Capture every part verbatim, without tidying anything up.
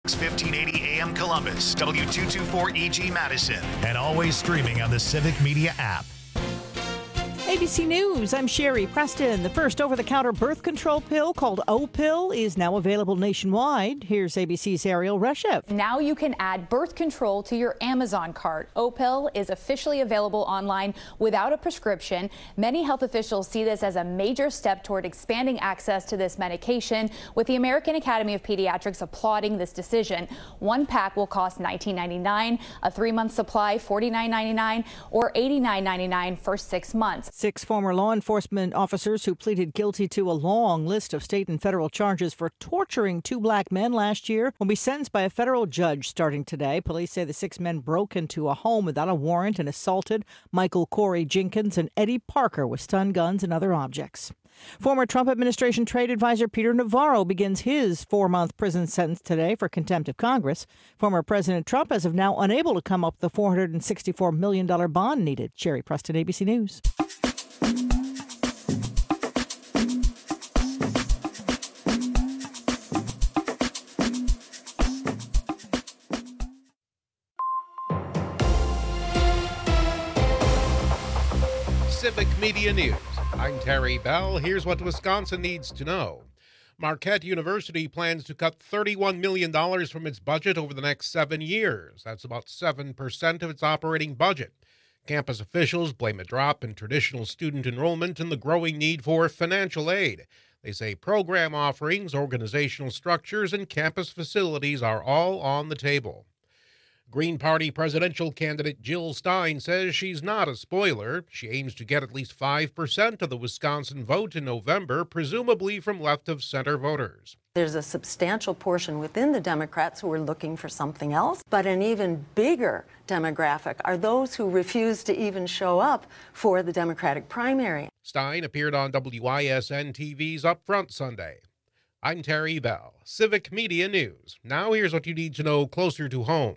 fifteen eighty A M Columbus, W two twenty-four E G Madison, and always streaming on the Civic Media app. A B C News, I'm Sherry Preston. The first over-the-counter birth control pill called O-Pill is now available nationwide. Here's A B C's Ariel Reshev. Now you can add birth control to your Amazon cart. O-Pill is officially available online without a prescription. Many health officials see this as a major step toward expanding access to this medication, with the American Academy of Pediatrics applauding this decision. One pack will cost nineteen ninety-nine dollars, a three-month supply forty-nine ninety-nine, or eighty-nine ninety-nine for six months. Six former law enforcement officers who pleaded guilty to a long list of state and federal charges for torturing two black men last year will be sentenced by a federal judge starting today. Police say the six men broke into a home without a warrant and assaulted Michael Corey Jenkins and Eddie Parker with stun guns and other objects. Former Trump administration trade advisor Peter Navarro begins his four-month prison sentence today for contempt of Congress. Former President Trump is of now unable to come up with the four hundred sixty-four million dollars bond needed. Sherry Preston, A B C News. Civic Media News. I'm Terry Bell. Here's what Wisconsin needs to know. Marquette University plans to cut thirty-one million dollars from its budget over the next seven years. That's about seven percent of its operating budget. Campus officials blame a drop in traditional student enrollment and the growing need for financial aid. They say program offerings, organizational structures, and campus facilities are all on the table. Green Party presidential candidate Jill Stein says she's not a spoiler. She aims to get at least five percent of the Wisconsin vote in November, presumably from left-of-center voters. There's a substantial portion within the Democrats who are looking for something else, but an even bigger demographic are those who refuse to even show up for the Democratic primary. Stein appeared on W I S N T V's Upfront Sunday. I'm Terry Bell, Civic Media News. Now here's what you need to know closer to home.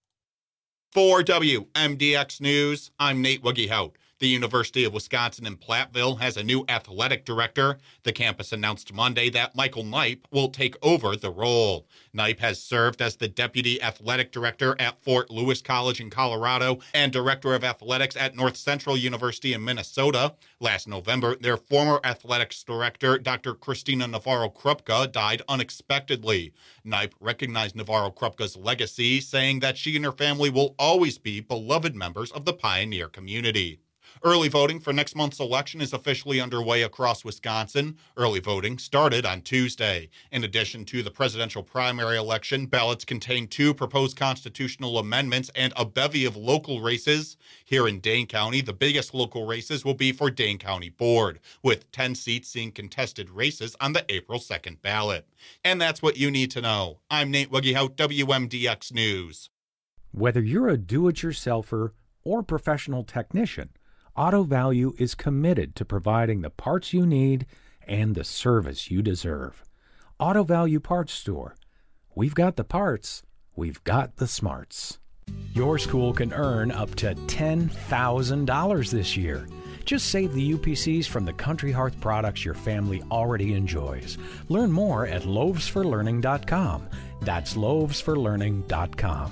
For W M D X News, I'm Nate Wiggyhout. The University of Wisconsin in Platteville has a new athletic director. The campus announced Monday that Michael Knipe will take over the role. Knipe has served as the deputy athletic director at Fort Lewis College in Colorado and director of athletics at North Central University in Minnesota. Last November, their former athletics director, Doctor Christina Navarro-Krupka, died unexpectedly. Knipe recognized Navarro-Krupka's legacy, saying that she and her family will always be beloved members of the Pioneer community. Early voting for next month's election is officially underway across Wisconsin. Early voting started on Tuesday. In addition to the presidential primary election, ballots contain two proposed constitutional amendments and a bevy of local races. Here in Dane County, the biggest local races will be for Dane County Board, with ten seats seeing contested races on the April second ballot. And that's what you need to know. I'm Nate Wiggyhout, W M D X News. Whether you're a do-it-yourselfer or professional technician, Auto Value is committed to providing the parts you need and the service you deserve. Auto Value Parts Store. We've got the parts. We've got the smarts. Your school can earn up to ten thousand dollars this year. Just save the U P Cs from the Country Hearth products your family already enjoys. Learn more at loaves for learning dot com. That's loaves for learning dot com.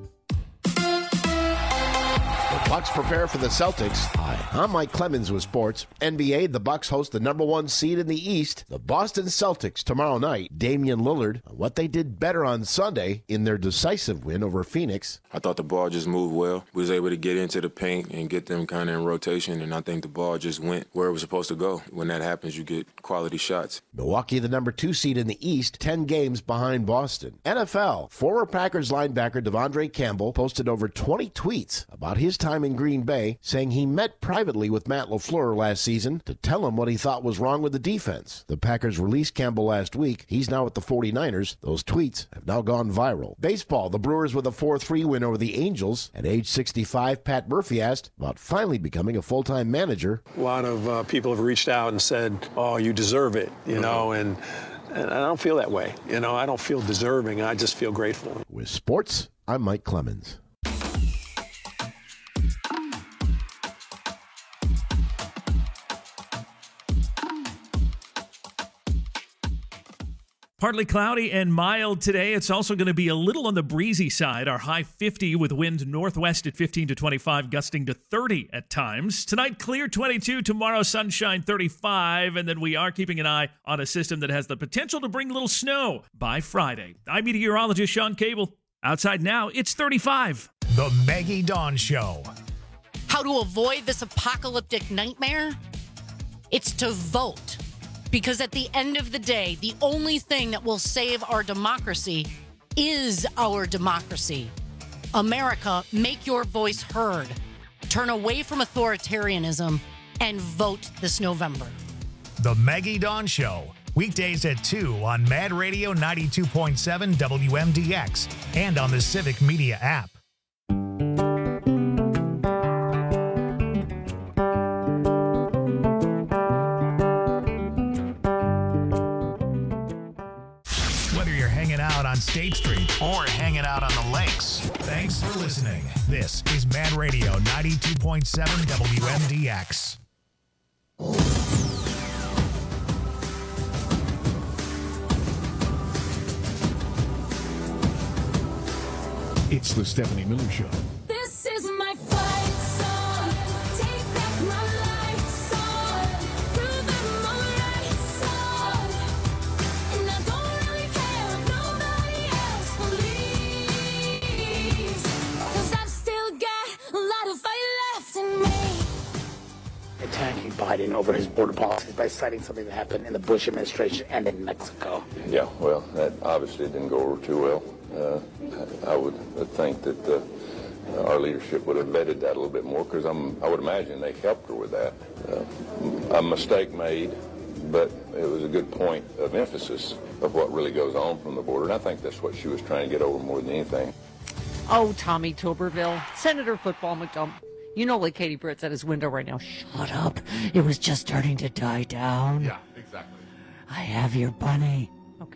Bucks prepare for the Celtics. Hi, I'm Mike Clemens with sports. N B A, the Bucks host the number one seed in the East, the Boston Celtics, tomorrow night. Damian Lillard, what they did better on Sunday in their decisive win over Phoenix. I thought the ball just moved well. We was able to get into the paint and get them kind of in rotation, and I think the ball just went where it was supposed to go. When that happens, you get quality shots. Milwaukee, the number two seed in the East, ten games behind Boston. N F L, former Packers linebacker Devondre Campbell posted over twenty tweets about his time in Green Bay, saying he met privately with Matt LaFleur last season to tell him what he thought was wrong with the defense. The Packers released Campbell last week. He's now with the forty-niners. Those tweets have now gone viral. Baseball, the Brewers with a four three win over the Angels. At age sixty-five, Pat Murphy asked about finally becoming a full-time manager. A lot of uh, people have reached out and said, oh, you deserve it, you know, and, and I don't feel that way. You know, I don't feel deserving. I just feel grateful. With sports, I'm Mike Clemens. Partly cloudy and mild today. It's also going to be a little on the breezy side. Our high fifty with wind northwest at fifteen to twenty-five, gusting to thirty at times. Tonight, clear twenty-two. Tomorrow, sunshine thirty-five. And then we are keeping an eye on a system that has the potential to bring a little snow by Friday. I'm meteorologist Sean Cable. Outside now, it's thirty-five. The Maggie Dawn Show. How to avoid this apocalyptic nightmare? It's to vote. Because at the end of the day, the only thing that will save our democracy is our democracy. America, make your voice heard. Turn away from authoritarianism and vote this November. The Maggie Dawn Show. Weekdays at two on Mad Radio ninety-two point seven W M D X and on the Civic Media app. On State Street or hanging out on the lakes. Thanks for listening. This is Mad Radio ninety-two point seven W M D X. It's the Stephanie Miller Show. This is my fight song. Take back my life song. Prove I'm alright song. And I don't really care if nobody else believes. Cause I've still got a lot of fight left in me. Attacking Biden over his border policies by citing something that happened in the Bush administration and in Mexico. Yeah, well, that obviously didn't go over too well. Uh, I would think that uh, our leadership would have vetted that a little bit more, because I'm I would imagine they helped her with that. Uh, a mistake made, but it was a good point of emphasis of what really goes on from the border, and I think that's what she was trying to get over more than anything. Oh, Tommy Tuberville, Senator Football McDump. You know, like Katie Britt's at his window right now. Shut up. It was just starting to die down. Yeah, exactly. I have your bunny.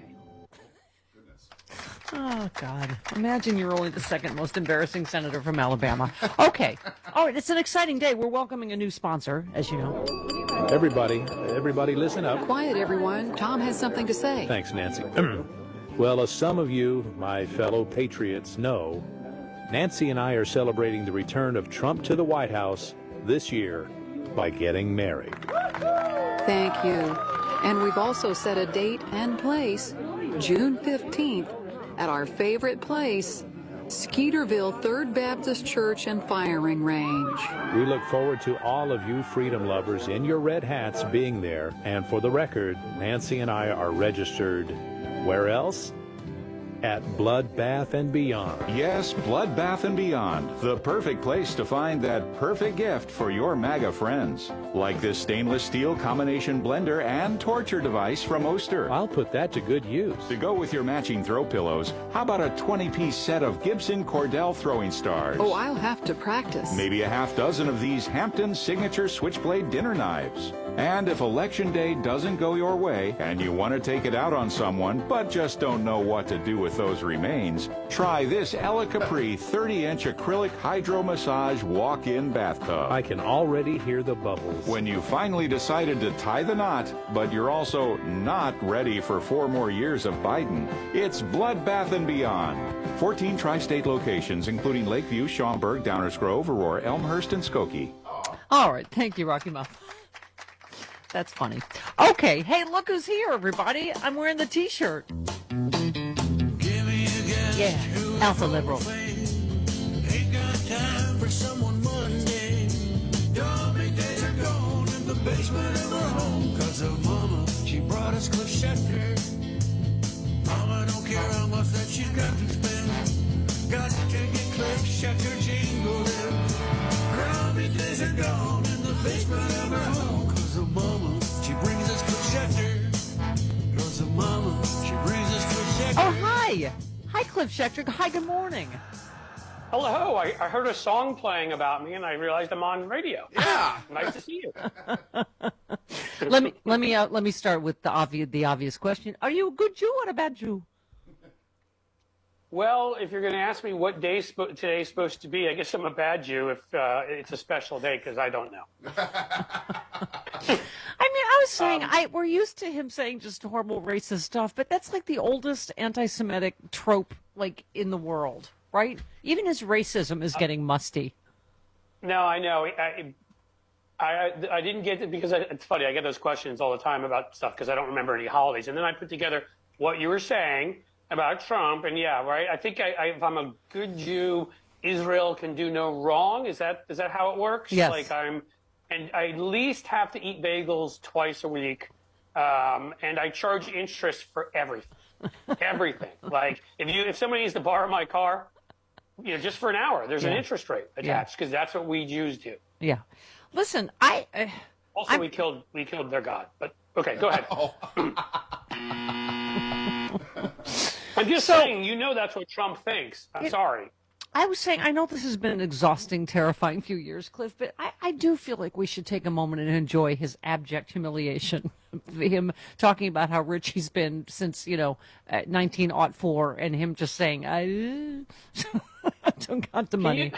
Oh, God. Imagine you're only the second most embarrassing senator from Alabama. Okay. All right. It's an exciting day. We're welcoming a new sponsor, as you know. Everybody, everybody listen up. Quiet, everyone. Tom has something to say. Thanks, Nancy. Well, as some of you, my fellow patriots, know, Nancy and I are celebrating the return of Trump to the White House this year by getting married. Thank you. And we've also set a date and place, June fifteenth. At our favorite place, Skeeterville Third Baptist Church and Firing Range. We look forward to all of you freedom lovers in your red hats being there. And for the record, Nancy and I are registered where else? At Blood Bath and Beyond. Yes, Blood Bath and Beyond. The perfect place to find that perfect gift for your MAGA friends. Like this stainless steel combination blender and torture device from Oster. I'll put that to good use. To go with your matching throw pillows, how about a twenty-piece set of Gibson Cordell throwing stars? Oh, I'll have to practice. Maybe a half dozen of these Hampton Signature Switchblade dinner knives. And if Election Day doesn't go your way and you want to take it out on someone but just don't know what to do with those remains, try this Ella Capri thirty inch acrylic hydro massage walk-in bathtub. I can already hear the bubbles. When you finally decided to tie the knot, but you're also not ready for four more years of Biden, it's Blood Bath and Beyond. fourteen tri-state locations, including Lakeview, Schaumburg, Downers Grove, Aurora, Elmhurst, and Skokie. All right. Thank you, Rocky Mouth. That's funny. Okay. Hey, look who's here, everybody. I'm wearing the T-shirt. Yeah, Alpha Liberal. Ain't got time for someone Monday. Dummy days are gone in the basement of her home. Cause her mama, she brought us Cliff Schecter. Mama don't care how much that she's got to spend. Got to get Cliff Schecter jingled in. Dummy days are gone in the basement of her home. Cause her mama, she brings us Cliff Schecter. Cause her mama, she brings us Cliff Schecter. Oh, hi. Hi, Cliff Schecter. Hi, good morning. Hello. I, I heard a song playing about me, and I realized I'm on radio. Yeah. Nice to see you. let me let me uh, let me start with the obvious the obvious question: are you a good Jew or a bad Jew? Well, if you're going to ask me what day sp- today's supposed to be, I guess I'm a bad Jew if uh, it's a special day, because I don't know. I mean, I was just saying, Um, I we're used to him saying just horrible racist stuff, but that's like the oldest anti-Semitic trope like in the world, right? Even his racism is getting musty. No, I know. I, I, I didn't get it because I, it's funny. I get those questions all the time about stuff because I don't remember any holidays. And then I put together what you were saying about Trump. And yeah, right. I think I, I, if I'm a good Jew, Israel can do no wrong. Is that is that how it works? Yes. Like I'm, and I at least have to eat bagels twice a week. Um, and I charge interest for everything, everything. Like if you if somebody needs to borrow my car, you know, just for an hour, there's an Yeah. interest rate attached because that's what we Jews do. Yeah. Listen, I uh, Also, I'm- we killed we killed their god. But okay, go ahead. I'm just saying, you know, that's what Trump thinks. I'm It- sorry. I was saying, I know this has been an exhausting, terrifying few years, Cliff, but I, I do feel like we should take a moment and enjoy his abject humiliation. Him talking about how rich he's been since, you know, uh, nineteen oh four, and him just saying, I, I don't got the money.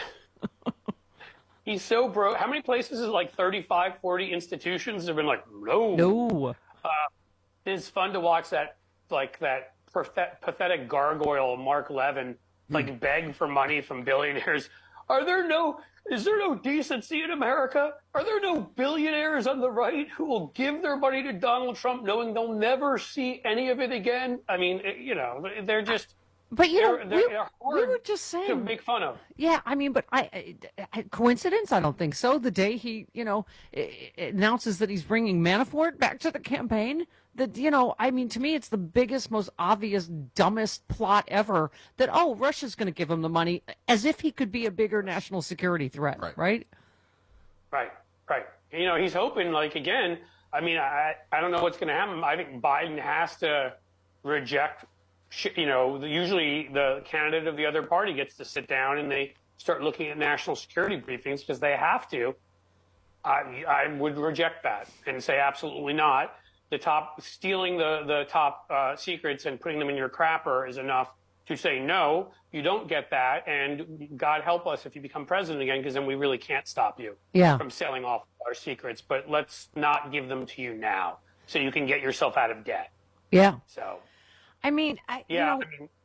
He's so broke. How many places is it, like thirty-five, forty institutions have been like, no. No. Uh, it's fun to watch that, like that pathet- pathetic gargoyle, Mark Levin, like beg for money from billionaires. Are there no, is there no decency in America? Are there no billionaires on the right who will give their money to Donald Trump knowing they'll never see any of it again? I mean, it- you know, they're just, But you know, they're, we, they're we hard were just saying to make fun of. Yeah, I mean, but I, I coincidence? I don't think so. The day he, you know, i- i- announces that he's bringing Manafort back to the campaign, that, you know, I mean, to me, it's the biggest, most obvious, dumbest plot ever. That oh, Russia's going to give him the money, as if he could be a bigger national security threat, right? Right. Right, right. You know, he's hoping, like, again, I mean, I, I don't know what's going to happen. I think Biden has to reject, sh- you know, the, usually the candidate of the other party gets to sit down and they start looking at national security briefings because they have to. I, I would reject that and say absolutely not. The top, stealing the, the top uh, secrets and putting them in your crapper is enough to say, no, you don't get that. And God help us if you become president again, because then we really can't stop you Yeah. from selling off our secrets. But let's not give them to you now so you can get yourself out of debt. Yeah. So, I mean, I, yeah, you know, I mean,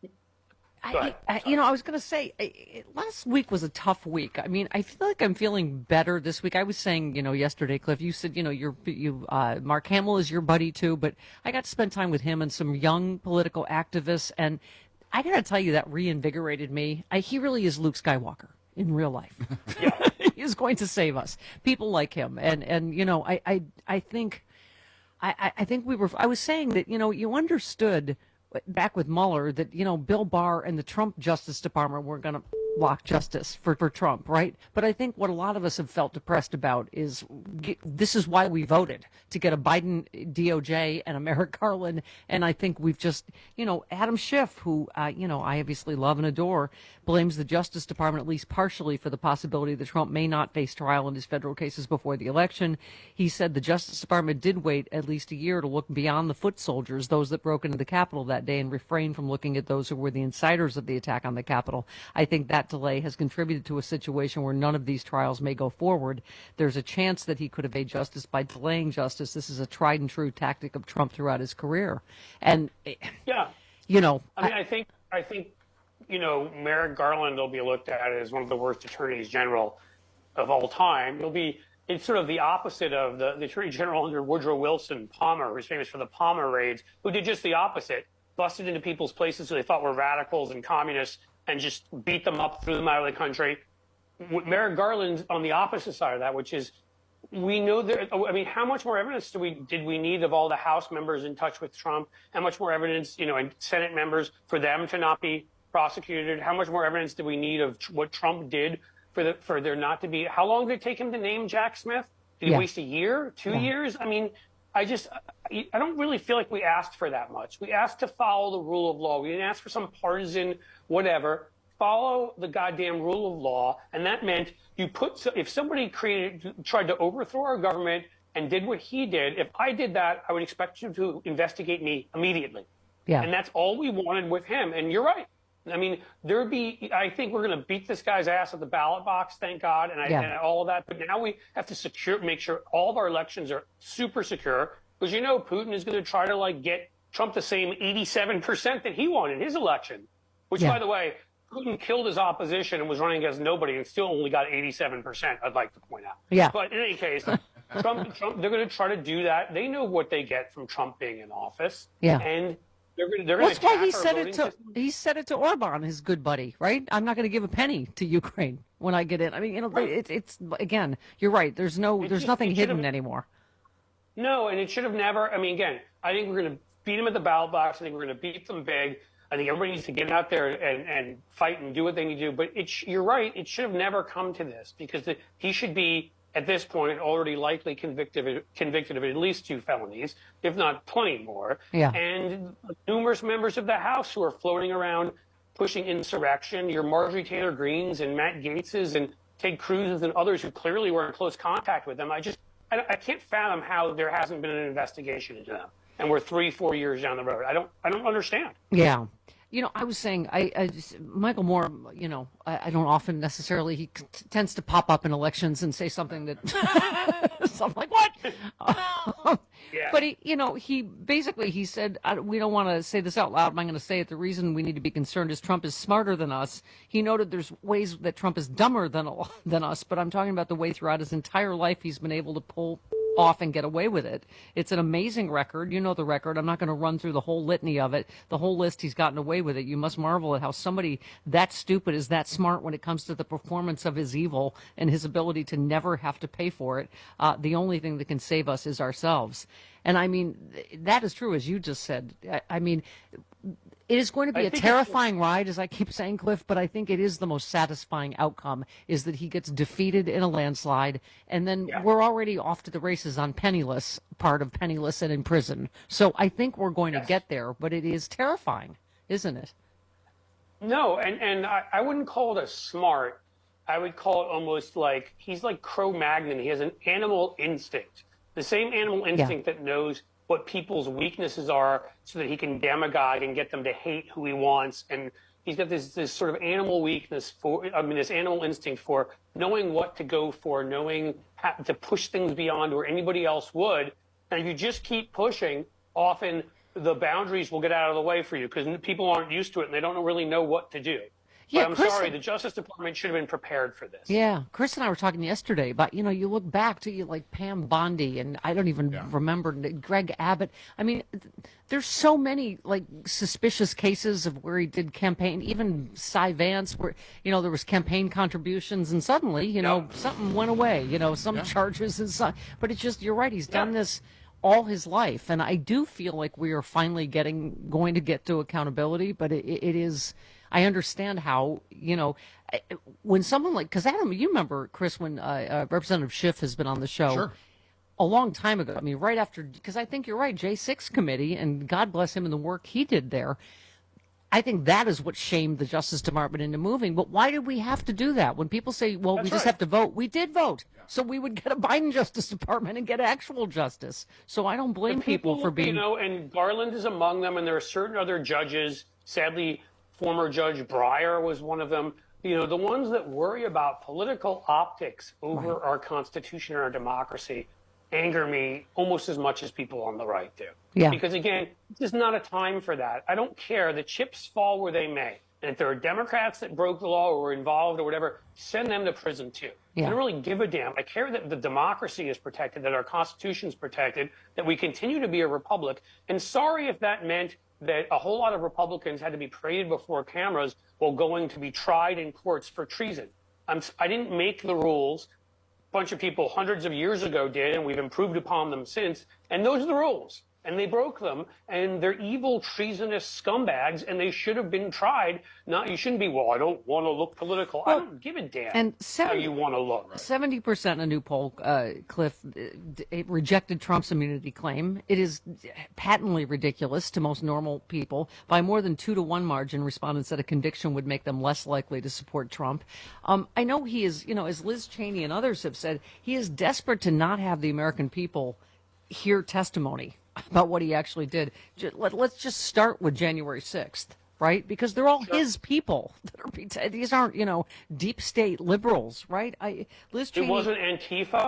I, go ahead. I, you know, I was going to say, I, I- last week was a tough week. I mean, I feel like I'm feeling better this week. I was saying, you know, yesterday, Cliff, you said, you know, you're, you, uh, Mark Hamill is your buddy too, but I got to spend time with him and some young political activists, and I got to tell you, that reinvigorated me. I, he really is Luke Skywalker in real life. He is going to save us. People like him, and and you know, I I I think, I I- I think we were. I was saying that, you know, you understood back with Mueller that, you know, Bill Barr and the Trump Justice Department were going to block justice for, for Trump, right? But I think what a lot of us have felt depressed about is g- this is why we voted to get a Biden D O J and a Merrick Garland. And I think we've just, you know, Adam Schiff, who, uh, you know, I obviously love and adore, blames the Justice Department at least partially for the possibility that Trump may not face trial in his federal cases before the election. He said the Justice Department did wait at least a year to look beyond the foot soldiers, those that broke into the Capitol that day, and refrain from looking at those who were the insiders of the attack on the Capitol. I think that delay has contributed to a situation where none of these trials may go forward. There's a chance that he could evade justice by delaying justice. This is a tried and true tactic of Trump throughout his career. And, Yeah. you know, I mean, I think, I think, you know, Merrick Garland will be looked at as one of the worst attorneys general of all time. He'll be, it's sort of the opposite of the, the attorney general under Woodrow Wilson, Palmer, who's famous for the Palmer raids, who did just the opposite, busted into people's places who they thought were radicals and communists and just beat them up, threw them out of the country. Merrick Garland's on the opposite side of that, which is, we know there, I mean, how much more evidence do we, did we need of all the House members in touch with Trump? How much more evidence, you know, and Senate members for them to not be prosecuted? How much more evidence do we need of tr- what Trump did for the, for there not to be, how long did it take him to name Jack Smith? Did he Yeah. waste a year, two Yeah. years? I mean, I just, I I don't really feel like we asked for that much. We asked to follow the rule of law. We didn't ask for some partisan whatever. Follow the goddamn rule of law. And that meant you put, if somebody created, tried to overthrow our government and did what he did, if I did that, I would expect you to investigate me immediately. Yeah. And that's all we wanted with him. And you're right. I mean, there'd be, I think we're going to beat this guy's ass at the ballot box, thank God, and, I, Yeah. and all of that. But now we have to secure, make sure all of our elections are super secure. because you know Putin is going to try to like get Trump the same eighty-seven percent that he won in his election, which, Yeah. by the way, Putin killed his opposition and was running against nobody and still only got eighty-seven percent, I'd like to point out. Yeah. But in any case, Trump, Trump, they're going to try to do that. They know what they get from Trump being in office. Yeah. And they're going to they're Well, going to that's why he attack our said it voting to system. he said it to Orban, his good buddy, right? I'm not going to give a penny to Ukraine when I get in. I mean, you know, it, it's again, you're right. There's no, It there's just- nothing it should hidden have- anymore. No, and it should have never. I mean, again, I think we're going to beat them at the ballot box. I think we're going to beat them big. I think everybody needs to get out there and, and fight and do what they need to do. But it sh- you're right. It should have never come to this because the, he should be, at this point, already likely convicted of, convicted of at least two felonies, if not plenty more. Yeah. And numerous members of the House who are floating around pushing insurrection. Your Marjorie Taylor Greens and Matt Gaetzes and Ted Cruz's and others who clearly were in close contact with them. I just, I, I can't fathom how there hasn't been an investigation into them. And we're three, four years down the road. I don't, I don't understand. Yeah. You know, I was saying, I, I just, Michael Moore, you know, I, I don't often necessarily, he c- tends to pop up in elections and say something that, so I'm like, what? Yeah. But he, you know, he basically, he said, I, we don't want to say this out loud, but I'm going to say it. The reason we need to be concerned is Trump is smarter than us. He noted there's ways that Trump is dumber than, than us, but I'm talking about the way throughout his entire life he's been able to pull off and get away with it. It's an amazing record. You know the record. I'm not going to run through the whole litany of it, the whole list. He's gotten away with it. You must marvel at how somebody that stupid is that smart when it comes to the performance of his evil and his ability to never have to pay for it. Uh, the only thing that can save us is ourselves. And I mean, that is true, as you just said. I, I mean, it is going to be I a think it's- terrifying ride, as I keep saying, Cliff, but I think it is the most satisfying outcome, is that he gets defeated in a landslide, and then we're already off to the races on Penniless, part of Penniless and in prison. So I think we're going to get there, but it is terrifying, isn't it? No, and, and I, I wouldn't call it a smart. I would call it almost like he's like Cro-Magnon. He has an animal instinct, the same animal instinct that knows what people's weaknesses are so that he can demagogue and get them to hate who he wants. And he's got this, this sort of animal weakness for, I mean, this animal instinct for knowing what to go for, knowing how to push things beyond where anybody else would. And if you just keep pushing, often the boundaries will get out of the way for you because people aren't used to it and they don't really know what to do. Yeah, but I'm Chris- sorry, the Justice Department should have been prepared for this. Yeah, Chris and I were talking yesterday about, you know, you look back to you like Pam Bondi and I don't even remember Greg Abbott. I mean, th- there's so many like suspicious cases of where he did campaign, even Cy Vance, where, you know, there was campaign contributions and suddenly, you know, something went away, you know, some charges and so, but it's just, you're right, he's done this all his life. And I do feel like we are finally getting, going to get to accountability, but it, it is, I understand how, you know, when someone like, because Adam, you remember, Chris, when uh, uh, Representative Schiff has been on the show Sure. a long time ago. I mean, right after, because I think you're right, J six committee, and God bless him and the work he did there. I think that is what shamed the Justice Department into moving. But why did we have to do that? When people say, well, That's we just right. have to vote, we did vote. So we would get a Biden Justice Department and get actual justice. So I don't blame The people, for being. You know, and Garland is among them, and there are certain other judges. Sadly, former Judge Breyer was one of them. You know, the ones that worry about political optics over Right. our Constitution and our democracy anger me almost as much as people on the right do. Yeah. Because again, this is not a time for that. I don't care. The chips fall where they may. And if there are Democrats that broke the law or were involved or whatever, send them to prison too. Yeah. I don't really give a damn. I care that the democracy is protected, that our Constitution is protected, that we continue to be a republic. And sorry if that meant that a whole lot of Republicans had to be paraded before cameras while going to be tried in courts for treason. I'm, I didn't make the rules. A bunch of people hundreds of years ago did, and we've improved upon them since. And those are the rules. And they broke them, and they're evil, treasonous scumbags, and they should have been tried. Not, you shouldn't be, well, I don't want to look political. I don't give a damn and how seven- you want to look. seventy percent in a new poll, uh, Cliff, uh, it rejected Trump's immunity claim. It is patently ridiculous to most normal people. By more than two to one margin, respondents said a conviction would make them less likely to support Trump. Um, I know he is, you know, as Liz Cheney and others have said, he is desperate to not have the American people hear testimony about what he actually did. Ju- Let, let's just start with January sixth. Right? Because they're all his people. That are, bet- these aren't, you know, deep state liberals, right? I, Liz Cheney. It wasn't Antifa.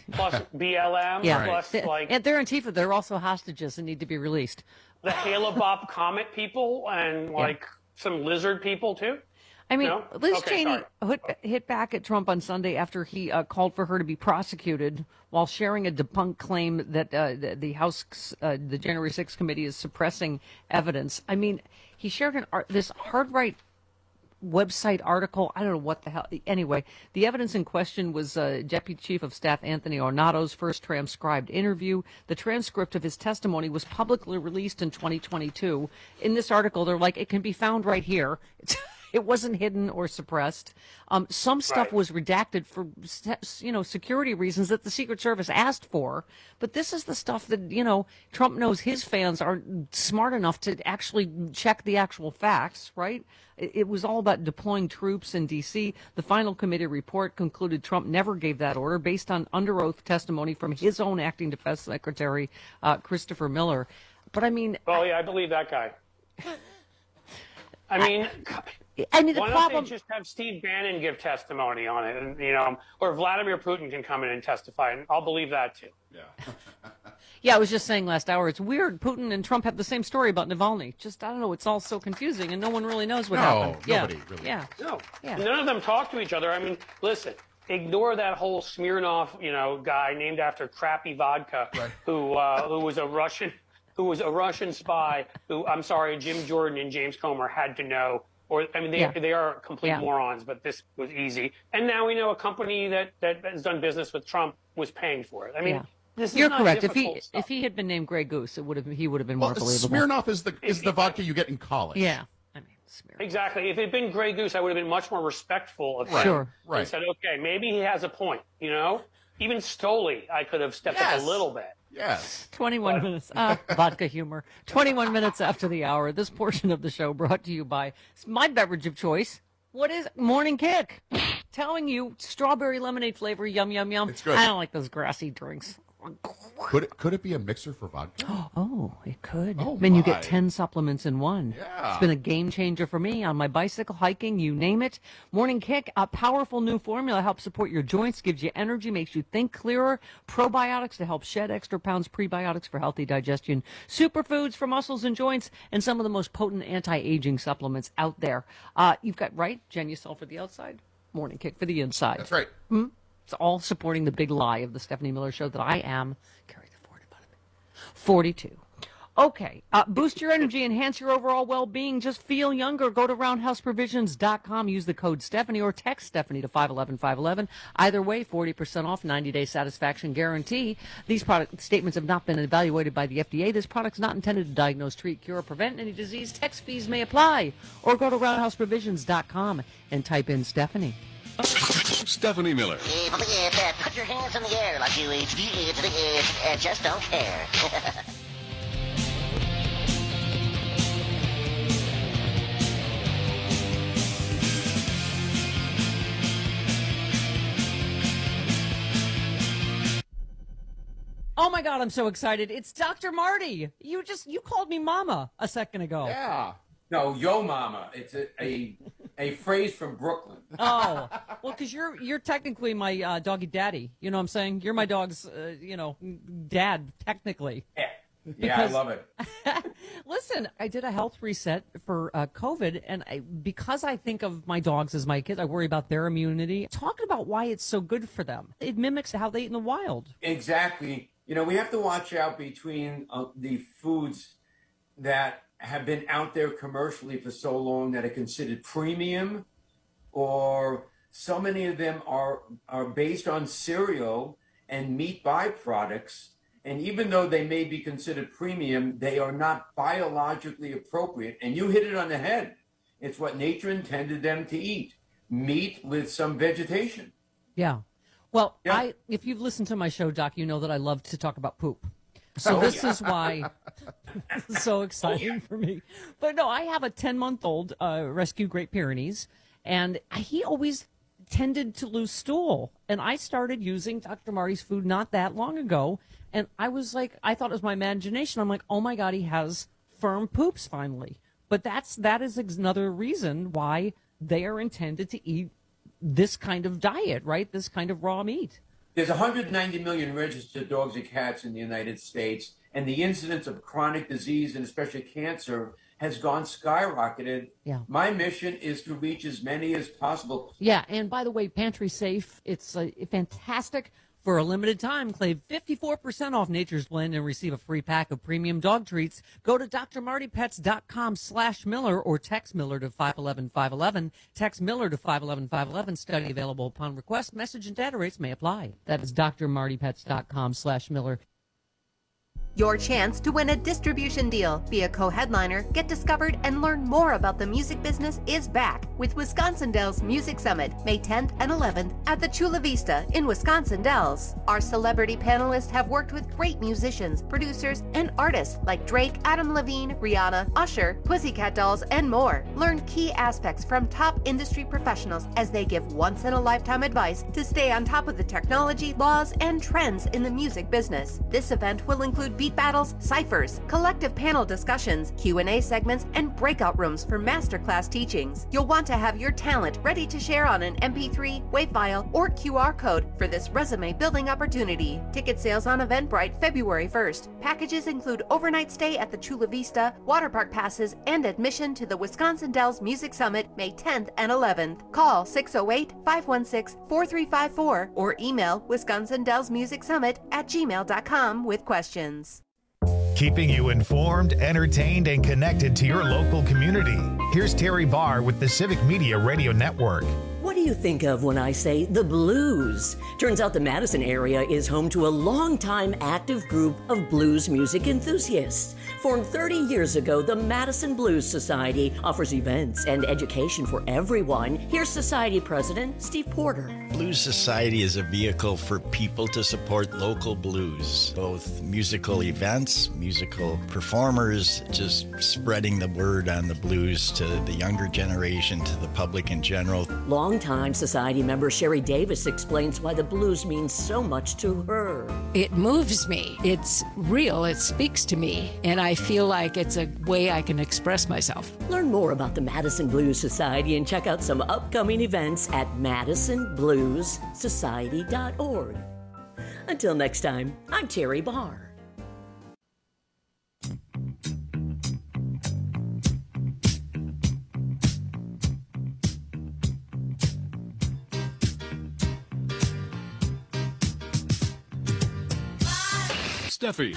plus B L M, Yeah. plus They- like and they're Antifa. They're also hostages and need to be released. the Hale-Bopp Comet people and like some lizard people too. I mean, No? Liz Okay, Cheney sorry. hit, hit back at Trump on Sunday after he uh, called for her to be prosecuted while sharing a debunked claim that uh, the, the House, uh, the January sixth committee is suppressing evidence. I mean, he shared an art, this hard right website article. I don't know what the hell. Anyway, the evidence in question was uh, Deputy Chief of Staff Anthony Ornato's first transcribed interview. The transcript of his testimony was publicly released in twenty twenty-two. In this article, they're like, it can be found right here. It's It wasn't hidden or suppressed. Um, some stuff Right. was redacted for, you know, security reasons that the Secret Service asked for. But this is the stuff that, you know, Trump knows his fans aren't smart enough to actually check the actual facts, right? It, it was all about deploying troops in D C. The final committee report concluded Trump never gave that order based on under oath testimony from his own acting defense secretary, uh, Christopher Miller. But I mean, Oh yeah, I believe that guy. I mean, I mean, the why problem. don't they just have Steve Bannon give testimony on it, and you know, or Vladimir Putin can come in and testify, and I'll believe that too. Yeah. Yeah, I was just saying last hour, it's weird. Putin and Trump have the same story about Navalny. Just, I don't know, it's all so confusing, and no one really knows what No, happened. nobody yeah. really. Yeah. No, Yeah. none of them talk to each other. I mean, listen, ignore that whole Smirnoff, you know, guy named after crappy vodka, Right. who uh, who was a Russian, who was a Russian spy. Who I'm sorry, Jim Jordan and James Comer had to know. Or I mean, they Yeah. they are complete Yeah. morons. But this was easy, and now we know a company that that has done business with Trump was paying for it. I mean. Yeah. This is You're not correct. If he difficult stuff. if he had been named Grey Goose, it would have he would have been Well, more believable. Smirnoff is the is the vodka you get in college. Yeah. I mean, Smirnoff. Exactly. If it had been Grey Goose, I would have been much more respectful of him. Sure. Right. And said, okay, maybe he has a point, you know? Even Stoli, I could have stepped Yes. up a little bit. Yes. twenty-one minutes. Ah, vodka humor. twenty-one minutes after the hour. This portion of the show brought to you by my beverage of choice. What is it? Morning Kick? Telling you, strawberry lemonade flavor, yum, yum, yum. It's good. I don't like those grassy drinks. Could it could it be a mixer for vodka? Oh, it could. Oh, I mean, you my. get ten supplements in one. Yeah. It's been a game changer for me on my bicycle, hiking, you name it. Morning Kick, a powerful new formula helps support your joints, gives you energy, makes you think clearer. Probiotics to help shed extra pounds, prebiotics for healthy digestion, superfoods for muscles and joints, and some of the most potent anti-aging supplements out there. Uh, you've got, right, Genucel for the outside, Morning Kick for the inside. That's right. Hmm? It's all supporting the big lie of the Stephanie Miller Show that I am, carry the forward button, forty-two. Okay, uh, boost your energy, enhance your overall well-being, just feel younger. Go to roundhouse provisions dot com, use the code Stephanie or text Stephanie to five eleven five eleven. Either way, forty percent off, ninety-day satisfaction guarantee. These product statements have not been evaluated by the F D A. This product's not intended to diagnose, treat, cure, or prevent any disease. Text fees may apply. Or go to roundhouse provisions dot com and type in Stephanie. Stephanie Miller. Put your hands in the air like you H D E to the edge and just don't care. Oh my God, I'm so excited. It's Doctor Marty. You just, you called me mama a second ago. Yeah. No, yo mama. It's a a, a phrase from Brooklyn. Oh, well, because you're you're technically my uh, doggy daddy. You know what I'm saying? You're my dog's, uh, you know, dad, technically. Yeah, Because- I love it. Listen, I did a health reset for uh, COVID, and I, because I think of my dogs as my kids, I worry about their immunity. Talking about why it's so good for them. It mimics how they eat in the wild. Exactly. You know, we have to watch out between uh, the foods that have been out there commercially for so long that are considered premium, or so many of them are are based on cereal and meat byproducts. And even though they may be considered premium, they are not biologically appropriate. And you hit it on the head. It's what nature intended them to eat. Meat with some vegetation. Yeah. Well, Yeah. I if you've listened to my show, Doc, you know that I love to talk about poop. So Oh, this yeah. is why this is so exciting for me. But no, I have a ten-month-old uh, rescue Great Pyrenees, and he always tended to lose stool. And I started using Doctor Marty's food not that long ago, and I was like, I thought it was my imagination. I'm like, oh my God, he has firm poops finally. But that's that is ex- another reason why they are intended to eat this kind of diet, right? This kind of raw meat. There's one hundred ninety million registered dogs and cats in the United States, and the incidence of chronic disease and especially cancer has gone skyrocketed. Yeah. My mission is to reach as many as possible. Yeah, and by the way, Pantry Safe, it's uh, fantastic. For a limited time, claim fifty-four percent off Nature's Blend and receive a free pack of premium dog treats. Go to drmartypets.com slash Miller or text Miller to five one one, five one one. Text Miller to five one one, five one one. Study available upon request. Message and data rates may apply. That is drmartypets.com slash Miller. Your chance to win a distribution deal, be a co-headliner, get discovered, and learn more about the music business is back with Wisconsin Dells Music Summit, May tenth and eleventh at the Chula Vista in Wisconsin Dells. Our celebrity panelists have worked with great musicians, producers, and artists like Drake, Adam Levine, Rihanna, Usher, Pussycat Dolls, and more. Learn key aspects from top industry professionals as they give once-in-a-lifetime advice to stay on top of the technology, laws, and trends in the music business. This event will include beat battles, ciphers, collective panel discussions, Q and A segments, and breakout rooms for masterclass teachings. You'll want to have your talent ready to share on an M P three, WAV file, or Q R code for this resume building opportunity. Ticket sales on Eventbrite February first. Packages include overnight stay at the Chula Vista, water park passes, and admission to the Wisconsin Dells Music Summit May tenth and eleventh. Call six oh eight, five one six, four three five four or email Wisconsin Dells Music Summit at gmail dot com with questions. Keeping you informed, entertained, and connected to your local community. Here's Terry Barr with the Civic Media Radio Network. What do you think of when I say the blues? Turns out the Madison area is home to a long-time active group of blues music enthusiasts. Formed thirty years ago, the Madison Blues Society offers events and education for everyone. Here's Society President Steve Porter. Blues Society is a vehicle for people to support local blues, both musical events, musical performers, just spreading the word on the blues to the younger generation, to the public in general. Longtime Society member Sherry Davis explains why the blues means so much to her. It moves me. It's real. It speaks to me. And I feel like it's a way I can express myself. Learn more about the Madison Blues Society and check out some upcoming events at madison blues society dot org. Until next time, I'm Terry Barr. Steffi.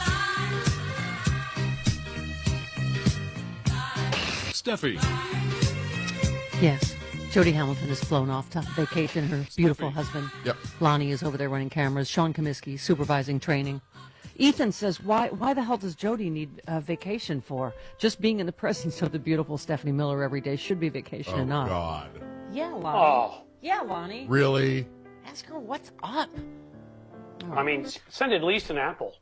Steffi. Yes. Jody Hamilton has flown off to vacation. Her beautiful husband, Yep. Lonnie, is over there running cameras. Sean Comiskey supervising training. Ethan says, why why the hell does Jody need a vacation for? Just being in the presence of the beautiful Stephanie Miller every day should be vacation Oh, enough. God. Yeah, Lonnie. Oh. Yeah, Lonnie. Really? Ask her what's up. I mean, send at least an apple.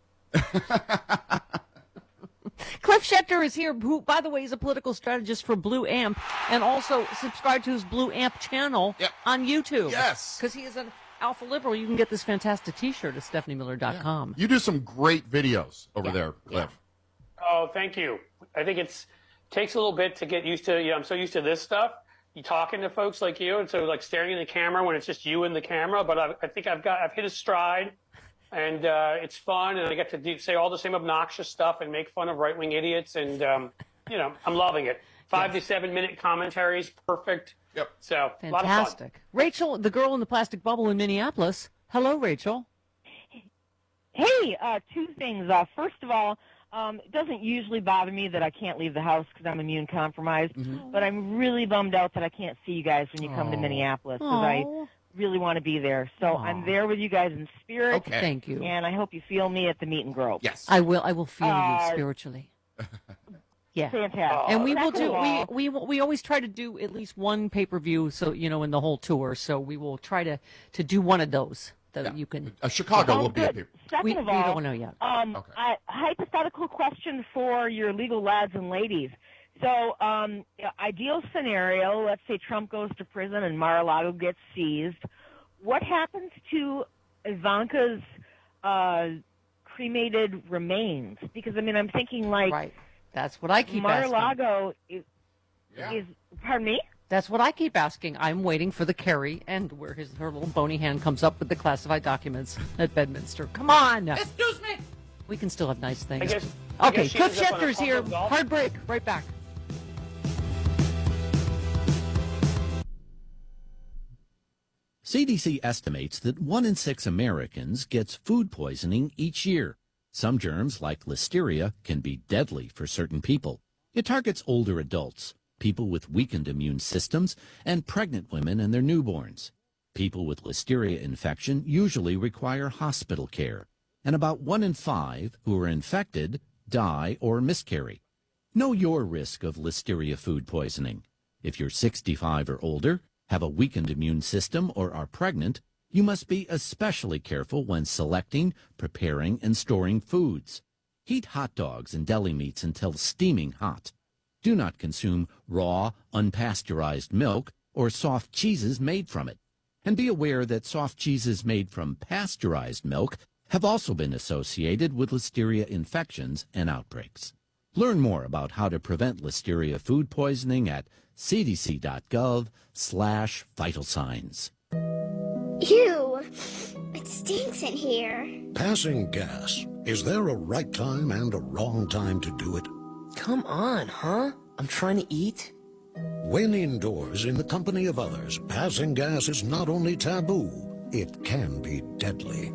Cliff Schechter is here, who, by the way, is a political strategist for Blue Amp, and also subscribe to his Blue Amp channel on YouTube. Yes. Because he is an alpha liberal. You can get this fantastic T-shirt at stephanie miller dot com. You do some great videos over Yeah. there, Cliff. Oh, thank you. I think it's takes a little bit to get used to. You know, I'm so used to this stuff. You talking to folks like you, and so like staring in the camera when it's just you in the camera. But I, I think I've got I've hit a stride, and uh, it's fun, and I get to do, say all the same obnoxious stuff and make fun of right wing idiots, and um, you know, I'm loving it. Five yes. to seven minute commentaries, perfect. Yep. So a lot of fun. Fantastic. Rachel, the girl in the plastic bubble in Minneapolis. Hello, Rachel. Hey, uh, two things. Uh, first of all, um, it doesn't usually bother me that I can't leave the house because I'm immune compromised, Mm-hmm. but I'm really bummed out that I can't see you guys when you come to Aw. Minneapolis because I Aw. really want to be there. So Aw. I'm there with you guys in spirit. Okay. Thank you. And I hope you feel me at the meet and grow. Yes. I will. I will feel Uh, you spiritually. Yeah. Fantastic. And we will Second do. of all- We, we we always try to do at least one pay per view. So you know, in the whole tour. So we will try to to do one of those that you can. Uh, Chicago Oh, will be a good. paper. Second We, of we all, don't know yet. Um, a hypothetical question for your legal lads and ladies. So, um, ideal scenario, let's say Trump goes to prison and Mar-a-Lago gets seized. What happens to Ivanka's uh, cremated remains? Because, I mean, I'm thinking like... Right. That's what I keep asking. Mar-a-Lago is, Yeah. is... Pardon me? That's what I keep asking. I'm waiting for the Carrie and where his her little bony hand comes up with the classified documents at Bedminster. Come on. Excuse me. We can still have nice things. I guess, I okay, guess she Cliff ends up on a Schefter's here. pump of golf. Hard break. Right back. C D C estimates that one in six Americans gets food poisoning each year. Some germs, like Listeria, can be deadly for certain people. It targets older adults, people with weakened immune systems, and pregnant women and their newborns. People with Listeria infection usually require hospital care, and about one in five who are infected die or miscarry. Know your risk of Listeria food poisoning. If you're sixty-five or older, have a weakened immune system, or are pregnant, you must be especially careful when selecting, preparing, and storing foods. Heat hot dogs and deli meats until steaming hot. Do not consume raw, unpasteurized milk or soft cheeses made from it. And be aware that soft cheeses made from pasteurized milk have also been associated with Listeria infections and outbreaks. Learn more about how to prevent Listeria food poisoning at cdc.gov slash vital signs. Ew, it stinks in here. Passing gas. Is there a right time and a wrong time to do it? Come on, huh? I'm trying to eat. When indoors in the company of others, passing gas is not only taboo, it can be deadly.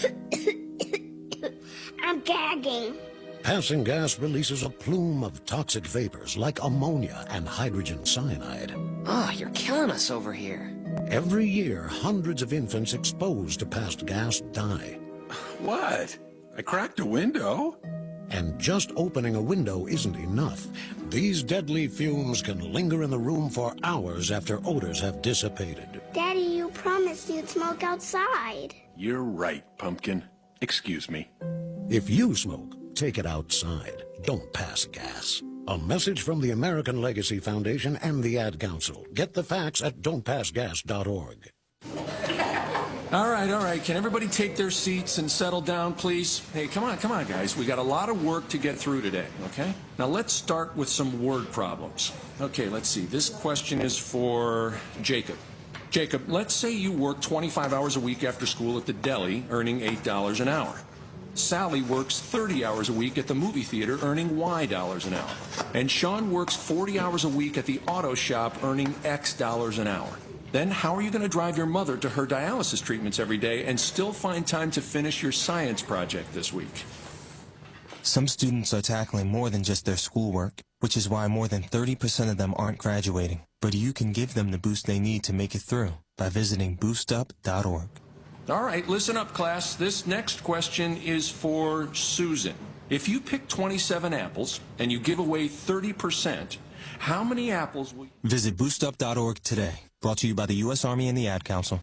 I'm gagging. Passing gas releases a plume of toxic vapors like ammonia and hydrogen cyanide. Oh, you're killing us over here. Every year, hundreds of infants exposed to passed gas die. What? I cracked a window? And just opening a window isn't enough. These deadly fumes can linger in the room for hours after odors have dissipated. Daddy, you promised you'd smoke outside. You're right, Pumpkin. Excuse me. If you smoke, take it outside. Don't pass gas. A message from the American Legacy Foundation and the Ad Council. Get the facts at don't pass gas dot org. All right, all right. Can everybody take their seats and settle down, please? Hey, come on, come on, guys. We got a lot of work to get through today, okay? Now, let's start with some word problems. Okay, let's see. This question is for Jacob. Jacob, let's say you work twenty-five hours a week after school at the deli, earning eight dollars an hour. Sally works thirty hours a week at the movie theater, earning Y dollars an hour. And Sean works forty hours a week at the auto shop, earning X dollars an hour. Then how are you going to drive your mother to her dialysis treatments every day and still find time to finish your science project this week? Some students are tackling more than just their schoolwork, which is why more than thirty percent of them aren't graduating. But you can give them the boost they need to make it through by visiting boost up dot org. All right, listen up, class. This next question is for Susan. If you pick twenty-seven apples and you give away thirty percent, how many apples will you... Visit boost up dot org today. Brought to you by the U S Army and the Ad Council.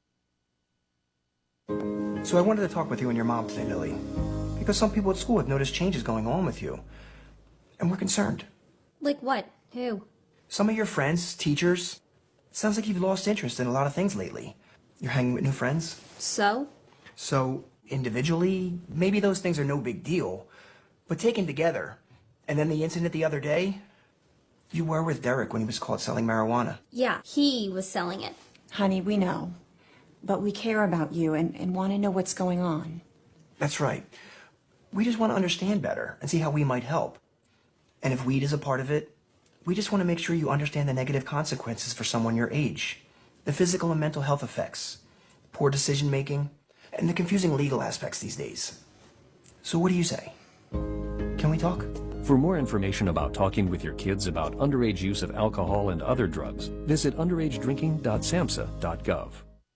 So I wanted to talk with you and your mom today, Lily. Because some people at school have noticed changes going on with you. And we're concerned. Like what? Who? Some of your friends, teachers. It sounds like you've lost interest in a lot of things lately. You're hanging with new friends. So? So, individually, maybe those things are no big deal. But taken together, and then the incident the other day, you were with Derek when he was caught selling marijuana. Yeah, he was selling it. Honey, we know. But we care about you and, and want to know what's going on. That's right. We just want to understand better and see how we might help. And if weed is a part of it, we just want to make sure you understand the negative consequences for someone your age. The physical and mental health effects, poor decision making, and the confusing legal aspects these days. So what do you say? Can we talk? For more information about talking with your kids about underage use of alcohol and other drugs, visit underage drinking dot samhsa dot gov.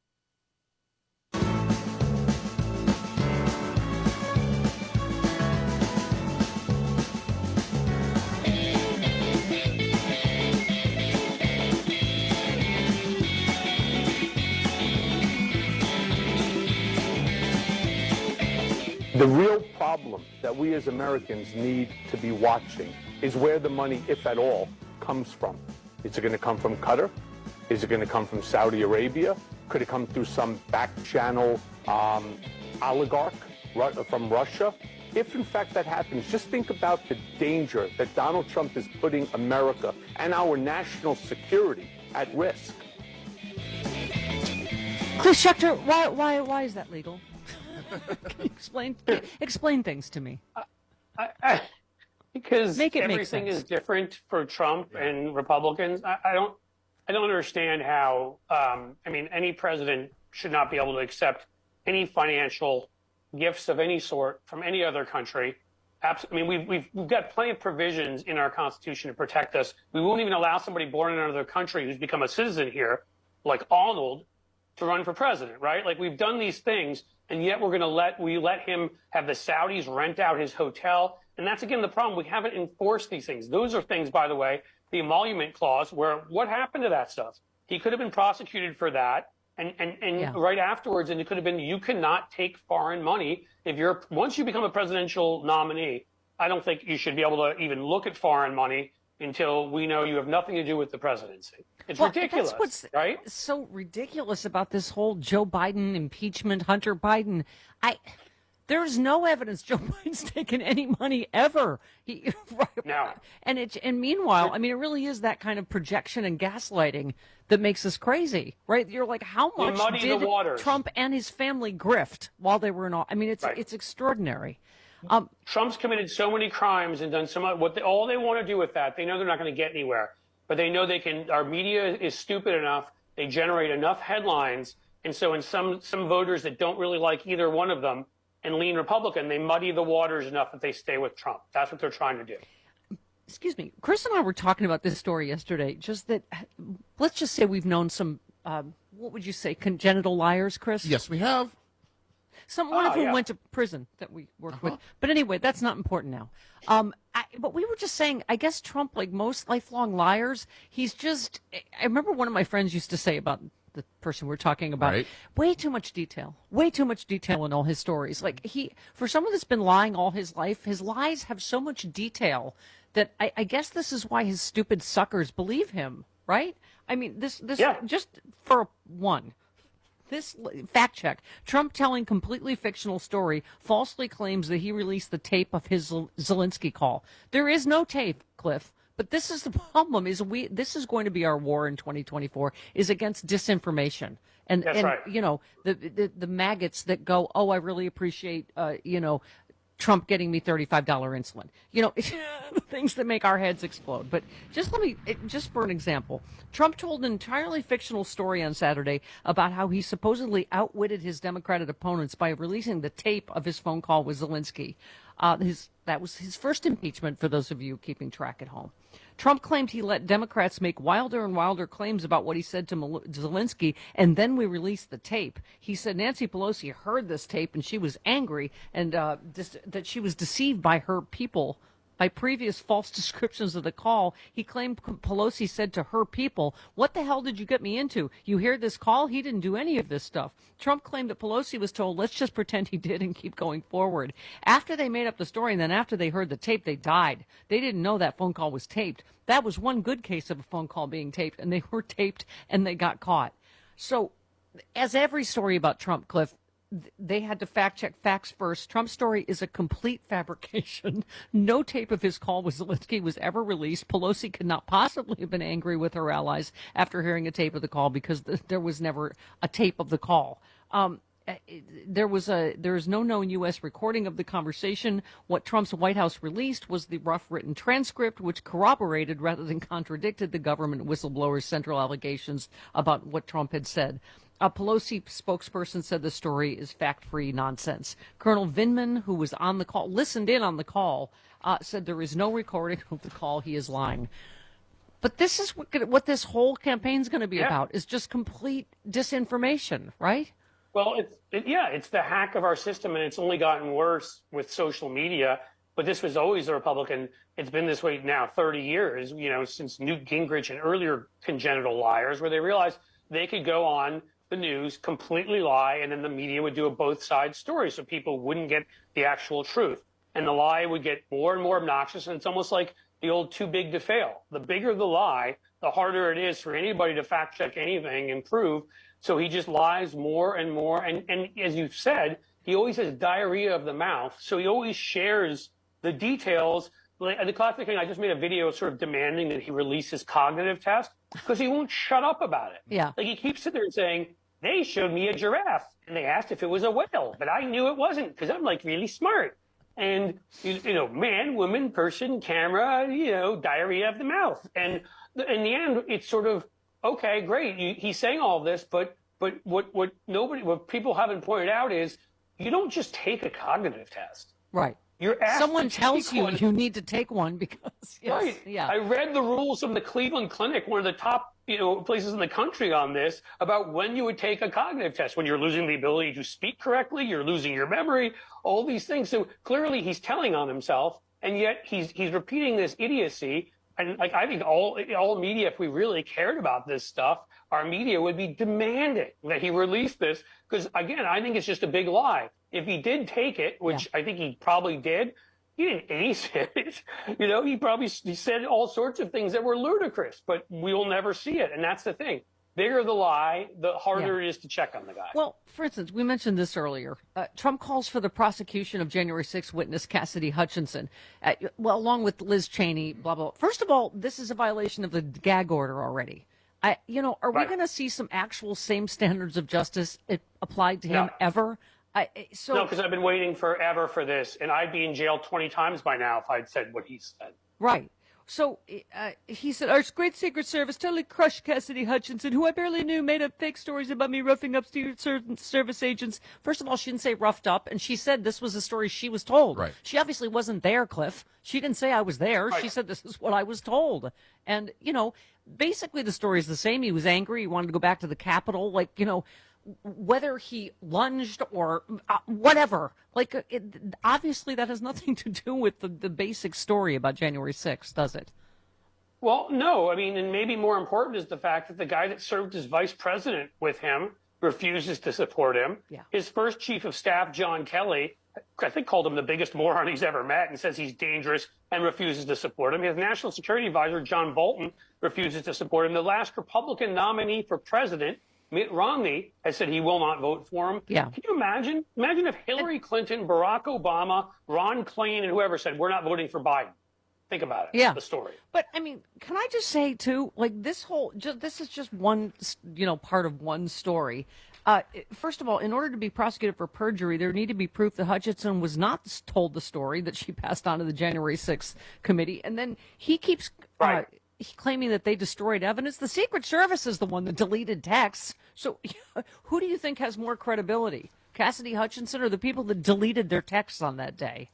The real problem that we as Americans need to be watching is where the money, if at all, comes from. Is it going to come from Qatar? Is it going to come from Saudi Arabia? Could it come through some back channel um, oligarch from Russia? If in fact that happens, just think about the danger that Donald Trump is putting America and our national security at risk. Chris Schechter, why, why, why is that legal? explain, explain things to me. I, I, because Make it make everything sense. is different for Trump and Republicans. I, I don't, I don't understand how. Um, I mean, any president should not be able to accept any financial gifts of any sort from any other country. Abs- I mean, we've, we've we've got plenty of provisions in our Constitution to protect us. We won't even allow somebody born in another country who's become a citizen here, like Arnold, to run for president, right? Like, we've done these things, and yet we're going to let we let him have the Saudis rent out his hotel. And that's, again, the problem. We haven't enforced these things. Those are things, by the way, the emolument clause, where what happened to that stuff? He could have been prosecuted for that. And, and, and Yeah. right afterwards, and it could have been, you cannot take foreign money. If you're, once you become a presidential nominee, I don't think you should be able to even look at foreign money until we know you have nothing to do with the presidency. It's Well, ridiculous, That's what's right? so ridiculous about this whole Joe Biden impeachment, Hunter Biden. I there is no evidence Joe Biden's taken any money ever. He, right, no. And it and meanwhile, I mean, it really is that kind of projection and gaslighting that makes us crazy, right? You're like, how You much muddy the did waters. Trump and his family grift while they were in office? I mean, it's Right. it's extraordinary. Um, Trump's committed so many crimes and done so much. What they, all they want to do with that, they know they're not going to get anywhere. But they know they can. Our media is stupid enough. They generate enough headlines, and so in some some voters that don't really like either one of them and lean Republican, they muddy the waters enough that they stay with Trump. That's what they're trying to do. Excuse me, Chris and I were talking about this story yesterday. Just that, let's just say we've known some. Um, what would you say, congenital liars, Chris? Yes, we have. Some one Oh, of whom yeah. went to prison that we worked Uh-huh. with. But anyway, that's not important now. Um, I, but we were just saying, I guess Trump, like most lifelong liars, he's just. I remember one of my friends used to say about the person we're talking about, Right. way too much detail, way too much detail in all his stories. Like he, for someone that's been lying all his life, his lies have so much detail that I, I guess this is why his stupid suckers believe him, right? I mean, this, this, Yeah. just for one. This fact check. Trump telling completely fictional story falsely claims that he released the tape of his Zel- Zelensky call. There is no tape, Cliff. But this is the problem: is we this is going to be our war in twenty twenty-four is against disinformation, and That's and right. you know the, the the maggots that go, oh, I really appreciate uh, you know Trump getting me thirty-five dollars insulin. You know, the things that make our heads explode. But just let me, it, just for an example, Trump told an entirely fictional story on Saturday about how he supposedly outwitted his Democratic opponents by releasing the tape of his phone call with Zelensky. Uh, his, that was his first impeachment, for those of you keeping track at home. Trump claimed he let Democrats make wilder and wilder claims about what he said to Mal- Zelensky, and then we released the tape. He said Nancy Pelosi heard this tape and she was angry, and uh, dis- that she was deceived by her people, by previous false descriptions of the call. He claimed Pelosi said to her people, "What the hell did you get me into? You hear this call? He didn't do any of this stuff." Trump claimed that Pelosi was told, "Let's just pretend he did and keep going forward." After they made up the story, and then after they heard the tape, they died. They didn't know that phone call was taped. That was one good case of a phone call being taped, and they were taped and they got caught. So, as every story about Trump, Cliff, they had to fact check facts first. Trump's story is a complete fabrication. No tape of his call with Zelensky was ever released. Pelosi could not possibly have been angry with her allies after hearing a tape of the call because the, there was never a tape of the call. Um, there was a there is no known U S recording of the conversation. What Trump's White House released was the rough written transcript, which corroborated rather than contradicted the government whistleblower's central allegations about what Trump had said. A Pelosi spokesperson said the story is fact-free nonsense. Colonel Vindman, who was on the call, listened in on the call, uh, said there is no recording of the call. He is lying. But this is what, what this whole campaign is going to be Yeah. about, is just complete disinformation, right? Well, it's it, yeah, it's the hack of our system, and it's only gotten worse with social media. But this was always a Republican. It's been this way now thirty years, you know, since Newt Gingrich and earlier congenital liars, where they realized they could go on the news, completely lie, and then the media would do a both sides story, so people wouldn't get the actual truth. And the lie would get more and more obnoxious, and it's almost like the old too big to fail. The bigger the lie, the harder it is for anybody to fact check anything and prove. So he just lies more and more. And, and as you said, he always has diarrhea of the mouth. So he always shares the details like, the classic thing, I just made a video sort of demanding that he release his cognitive test because he won't shut up about it. Yeah. Like, he keeps sitting there and saying, they showed me a giraffe and they asked if it was a whale, but I knew it wasn't because I'm like really smart. And, you, you know, man, woman, person, camera, you know, diarrhea of the mouth. And in the end, it's sort of, okay, great. You, he's saying all of this, but but what, what nobody, what people haven't pointed out is you don't just take a cognitive test. Right. You're asked Someone to tells take you one. you need to take one because, yes, Right. yeah. I read the rules from the Cleveland Clinic, one of the top, you know, places in the country on this, about when you would take a cognitive test, when you're losing the ability to speak correctly, you're losing your memory, all these things. So clearly he's telling on himself, and yet he's he's repeating this idiocy. And like, I think all all media, if we really cared about this stuff, our media would be demanding that he release this. Because again, I think it's just a big lie. If he did take it, which yeah. I think he probably did, he didn't ace it. You know, he probably he said all sorts of things that were ludicrous, but we'll never see it. And that's the thing. Bigger the lie, the harder yeah. it is to check on the guy. Well, for instance, we mentioned this earlier. Uh, Trump calls for the prosecution of January sixth witness Cassidy Hutchinson, uh, well, along with Liz Cheney, blah, blah. First of all, this is a violation of the gag order already. I, you know, are right. we going to see some actual same standards of justice applied to him no. ever? I, so, no, because I've been waiting forever for this, and I'd be in jail twenty times by now if I'd said what he said. Right. So uh, he said, our great Secret Service totally crushed Cassidy Hutchinson, who I barely knew, made up fake stories about me roughing up Secret Service agents. First of all, she didn't say roughed up, and she said this was a story she was told. Right. She obviously wasn't there, Cliff. She didn't say I was there. Right. She said this is what I was told. And, you know, basically the story is the same. He was angry. He wanted to go back to the Capitol. Like, you know, whether he lunged or uh, whatever, like it, obviously that has nothing to do with the, the basic story about January sixth, does it? Well, no. I mean, and maybe more important is the fact that the guy that served as vice president with him refuses to support him. Yeah. His first chief of staff, John Kelly, I think called him the biggest moron he's ever met and says he's dangerous and refuses to support him. His national security advisor, John Bolton, refuses to support him. The last Republican nominee for president, Mitt Romney, has said he will not vote for him. Yeah. Can you imagine? Imagine if Hillary Clinton, Barack Obama, Ron Klain, and whoever said, we're not voting for Biden. Think about it. Yeah. The story. But, I mean, can I just say, too, like this whole, just, this is just one, you know, part of one story. Uh, first of all, in order to be prosecuted for perjury, there need to be proof that Hutchinson was not told the story that she passed on to the January sixth committee. And then he keeps right. uh, claiming that they destroyed evidence. The Secret Service is the one that deleted texts. So who do you think has more credibility, Cassidy Hutchinson or the people that deleted their texts on that day?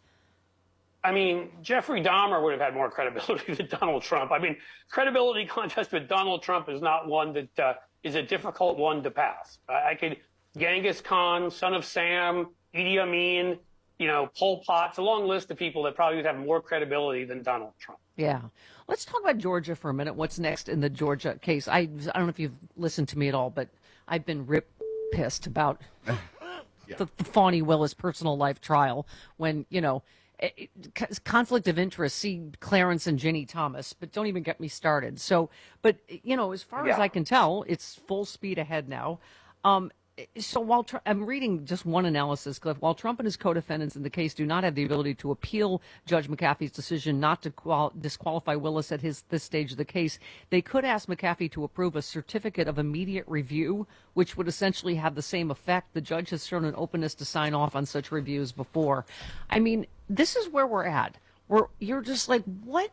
I mean, Jeffrey Dahmer would have had more credibility than Donald Trump. I mean, credibility contest with Donald Trump is not one that uh, is a difficult one to pass. I, I could, Genghis Khan, Son of Sam, Idi Amin, you know, Pol Pot. It's a long list of people that probably would have more credibility than Donald Trump. Yeah. Let's talk about Georgia for a minute. What's next in the Georgia case? I, I don't know if you've listened to me at all, but I've been rip pissed about yeah. the, the Fani Willis personal life trial when, you know, it, it, conflict of interest, see Clarence and Ginny Thomas, but don't even get me started. So, but, you know, as far yeah. as I can tell, it's full speed ahead now. Um, So while Tr- I'm reading just one analysis, Cliff, while Trump and his co-defendants in the case do not have the ability to appeal Judge McAfee's decision not to qual- disqualify Willis at his this stage of the case, they could ask McAfee to approve a certificate of immediate review, which would essentially have the same effect. The judge has shown an openness to sign off on such reviews before. I mean, this is where we're at. Where you're just like, what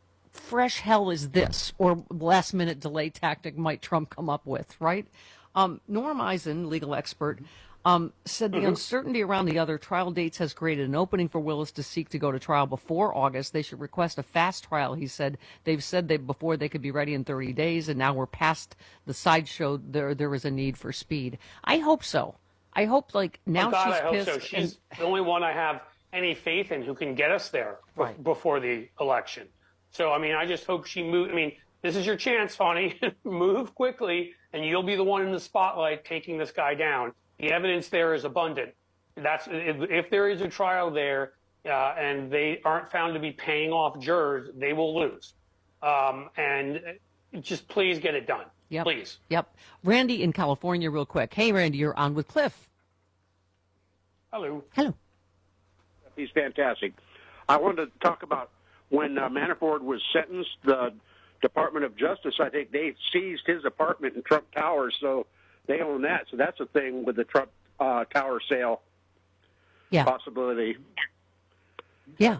fresh hell is this? Or last minute delay tactic might Trump come up with, right? Um, Norm Eisen, legal expert, um, said the mm-hmm. uncertainty around the other trial dates has created an opening for Willis to seek to go to trial before August. They should request a fast trial, he said. They've said they before they could be ready in thirty days, and now we're past the sideshow. There, there is a need for speed. I hope so. I hope, like, now oh God, she's I hope pissed. So. She's and, the only one I have any faith in who can get us there right. b- before the election. So, I mean, I just hope she moves. I mean, this is your chance, Fani. Move quickly, and you'll be the one in the spotlight taking this guy down. The evidence there is abundant. That's if, if there is a trial there uh, and they aren't found to be paying off jurors, they will lose. Um, and just please get it done. Yep. Please. Yep. Randy in California, real quick. Hey, Randy, you're on with Cliff. Hello. Hello. He's fantastic. I wanted to talk about when uh, Manafort was sentenced, the Department of Justice, I think they seized his apartment in Trump Tower, so they own that. So that's a thing with the Trump uh, Tower sale yeah. possibility. Yeah.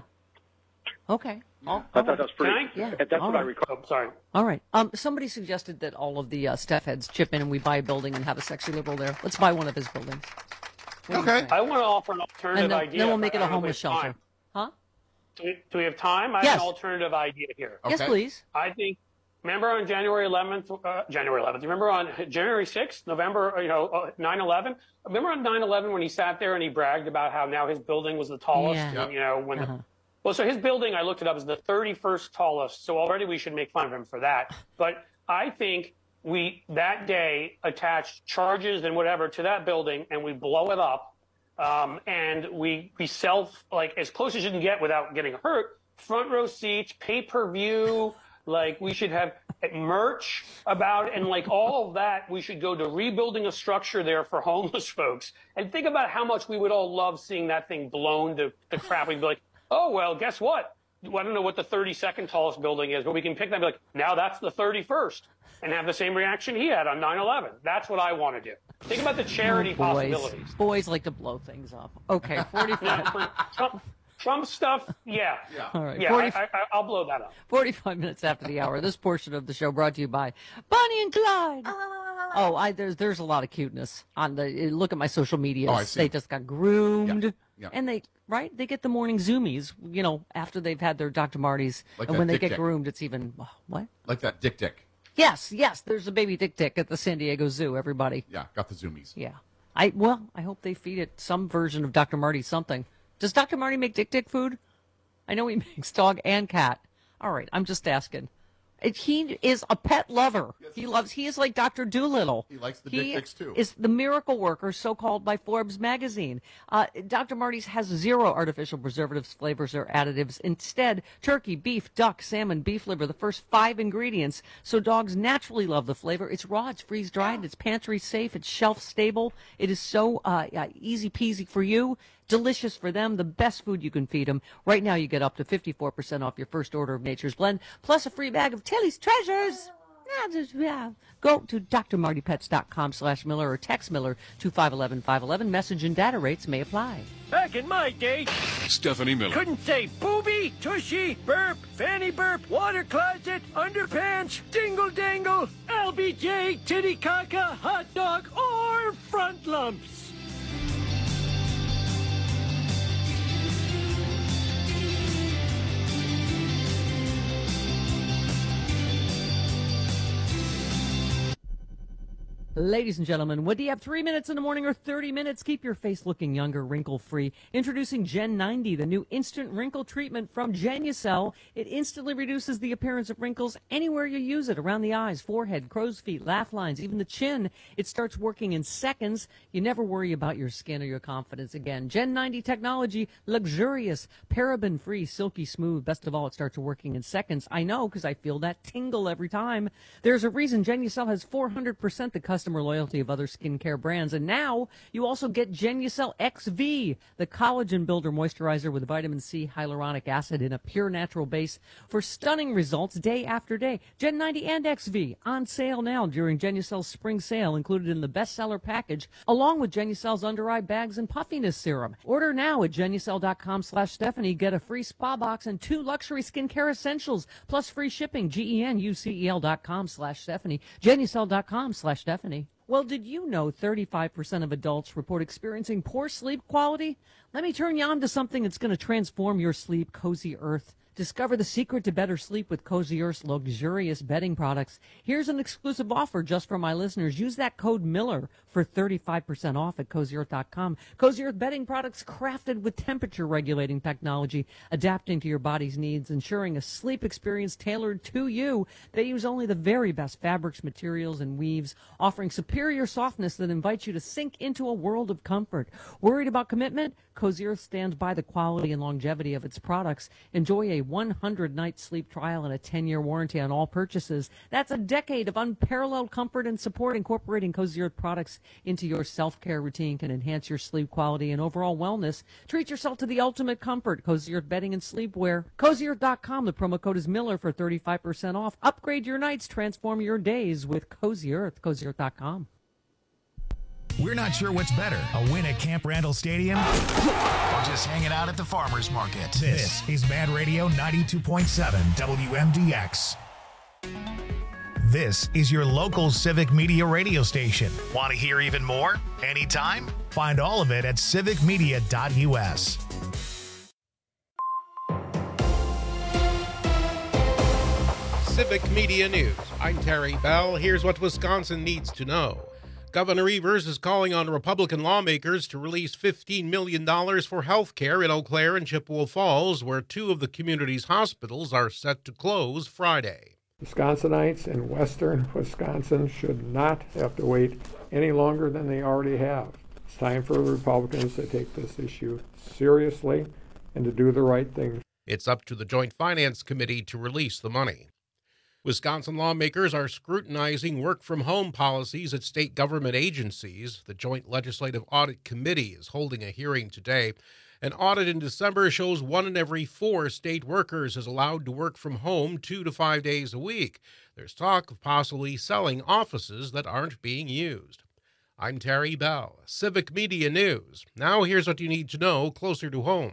Okay. All, I thought that was pretty. I, yeah. That's all what right. I recall. Oh, sorry. All right. Um, somebody suggested that all of the uh, staff heads chip in and we buy a building and have a sexy liberal there. Let's buy one of his buildings. Okay. I want to offer an alternative and then, idea. then we'll make it a homeless homeless shelter. Time. Huh? Do we, do we have time? I have Yes. an alternative idea here. Yes, please. I think. Remember on January eleventh, uh, January eleventh. Remember on January sixth, November, you know, uh, nine eleven. Remember on nine eleven when he sat there and he bragged about how now his building was the tallest. Yeah. And, you know, when Uh-huh. the, well, so his building, I looked it up, is the thirty-first tallest. So already we should make fun of him for that. But I think we that day attached charges and whatever to that building, and we blow it up, um, and we we sell like as close as you can get without getting hurt. Front row seats, pay per view. Like, we should have merch about it, and like all of that, we should go to rebuilding a structure there for homeless folks. And think about how much we would all love seeing that thing blown to the crap. We'd be like, oh, well, guess what? I don't know what the thirty-second tallest building is, but we can pick that and be like, now that's the thirty-first, and have the same reaction he had on nine eleven. That's what I want to do. Think about the charity Oh, boys. possibilities. Boys like to blow things up. Okay, forty-five. Trump, Trump stuff, yeah. Yeah, All right, yeah forty I, I, I'll blow that up. forty-five minutes after the hour. This portion of the show brought to you by Bonnie and Clyde. Oh, I there's there's a lot of cuteness on the. Look at my social media. Oh, I see. They just got groomed, Yeah, yeah. and they right. They get the morning zoomies. You know, after they've had their Doctor Martys, Like and that when they Dick get Dick. groomed, it's even what? Like that Dick Dick. Yes, yes. There's a baby Dick Dick at the San Diego Zoo. Everybody. Yeah, got the zoomies. Yeah. I well, I hope they feed it some version of Doctor Marty something. Does Doctor Marty make Dick Dick food? I know he makes dog and cat. All right, I'm just asking. It, he is a pet lover. He loves. He is like Doctor Dolittle. He likes the He Dick Dicks too. is the miracle worker, so called by Forbes magazine. Uh, Doctor Marty's has zero artificial preservatives, flavors, or additives. Instead, turkey, beef, duck, salmon, beef liver, the first five ingredients. So dogs naturally love the flavor. It's raw. It's freeze dried. It's pantry safe. It's shelf stable. It is so uh, uh, easy peasy for you. Delicious for them, the best food you can feed them. Right now, you get up to fifty-four percent off your first order of Nature's Blend, plus a free bag of Tilly's Treasures. Yeah, just, yeah. Go to d r marty pets dot com slash Miller or text Miller to five one one, five one one. Message and data rates may apply. Back in my day, Stephanie Miller. couldn't say booby, tushy, burp, fanny burp, water closet, underpants, dingle dangle, L B J, titty caca, hot dog, or front lumps. Ladies and gentlemen, whether you have three minutes in the morning or thirty minutes, keep your face looking younger, wrinkle-free. Introducing Gen ninety, the new instant wrinkle treatment from Genucel. It instantly reduces the appearance of wrinkles anywhere you use it, around the eyes, forehead, crow's feet, laugh lines, even the chin. It starts working in seconds. You never worry about your skin or your confidence again. Gen ninety technology, luxurious, paraben-free, silky smooth. Best of all, it starts working in seconds. I know, because I feel that tingle every time. There's a reason Genucel has four hundred percent the customer loyalty of other skincare brands. And now you also get Genucel X V, the collagen builder moisturizer with vitamin C, hyaluronic acid, in a pure natural base for stunning results day after day. Gen ninety and X V on sale now during Genucel's spring sale, included in the bestseller package, along with Genucel's under eye bags and puffiness serum. Order now at Genucel dot com slash Stephanie. Get a free spa box and two luxury skincare essentials, plus free shipping. G E N U C E L dot com slash Stephanie. Genucel dot com slash Stephanie. Well, did you know thirty-five percent of adults report experiencing poor sleep quality? Let me turn you on to something that's going to transform your sleep, Cozy Earth. Discover the secret to better sleep with Cozy Earth's luxurious bedding products. Here's an exclusive offer just for my listeners. Use that code Miller for thirty-five percent off at cozy earth dot com. Cozy Earth bedding products crafted with temperature-regulating technology, adapting to your body's needs, ensuring a sleep experience tailored to you. They use only the very best fabrics, materials, and weaves, offering superior softness that invites you to sink into a world of comfort. Worried about commitment? Cozy Earth stands by the quality and longevity of its products. Enjoy a a one hundred night sleep trial and a ten year warranty on all purchases. That's a decade of unparalleled comfort and support. Incorporating Cozy Earth products into your self-care routine can enhance your sleep quality and overall wellness. Treat yourself to the ultimate comfort. Cozy Earth bedding and sleepwear. cozy earth dot com. The promo code is Miller for thirty-five percent off. Upgrade your nights, transform your days with Cozy Earth. cozy earth dot com. We're not sure what's better, a win at Camp Randall Stadium or just hanging out at the farmer's market. This is Mad Radio ninety-two point seven W M D X. This is your local civic media radio station. Want to hear even more? Anytime? Find all of it at civic media dot U S. Civic Media News. I'm Terry Bell. Here's what Wisconsin needs to know. Governor Evers is calling on Republican lawmakers to release fifteen million dollars for health care in Eau Claire and Chippewa Falls, where two of the community's hospitals are set to close Friday. Wisconsinites in western Wisconsin should not have to wait any longer than they already have. It's time for the Republicans to take this issue seriously and to do the right thing. It's up to the Joint Finance Committee to release the money. Wisconsin lawmakers are scrutinizing work-from-home policies at state government agencies. The Joint Legislative Audit Committee is holding a hearing today. An audit in December shows one in every four state workers is allowed to work from home two to five days a week. There's talk of possibly selling offices that aren't being used. I'm Terry Bell, Civic Media News. Now here's what you need to know closer to home.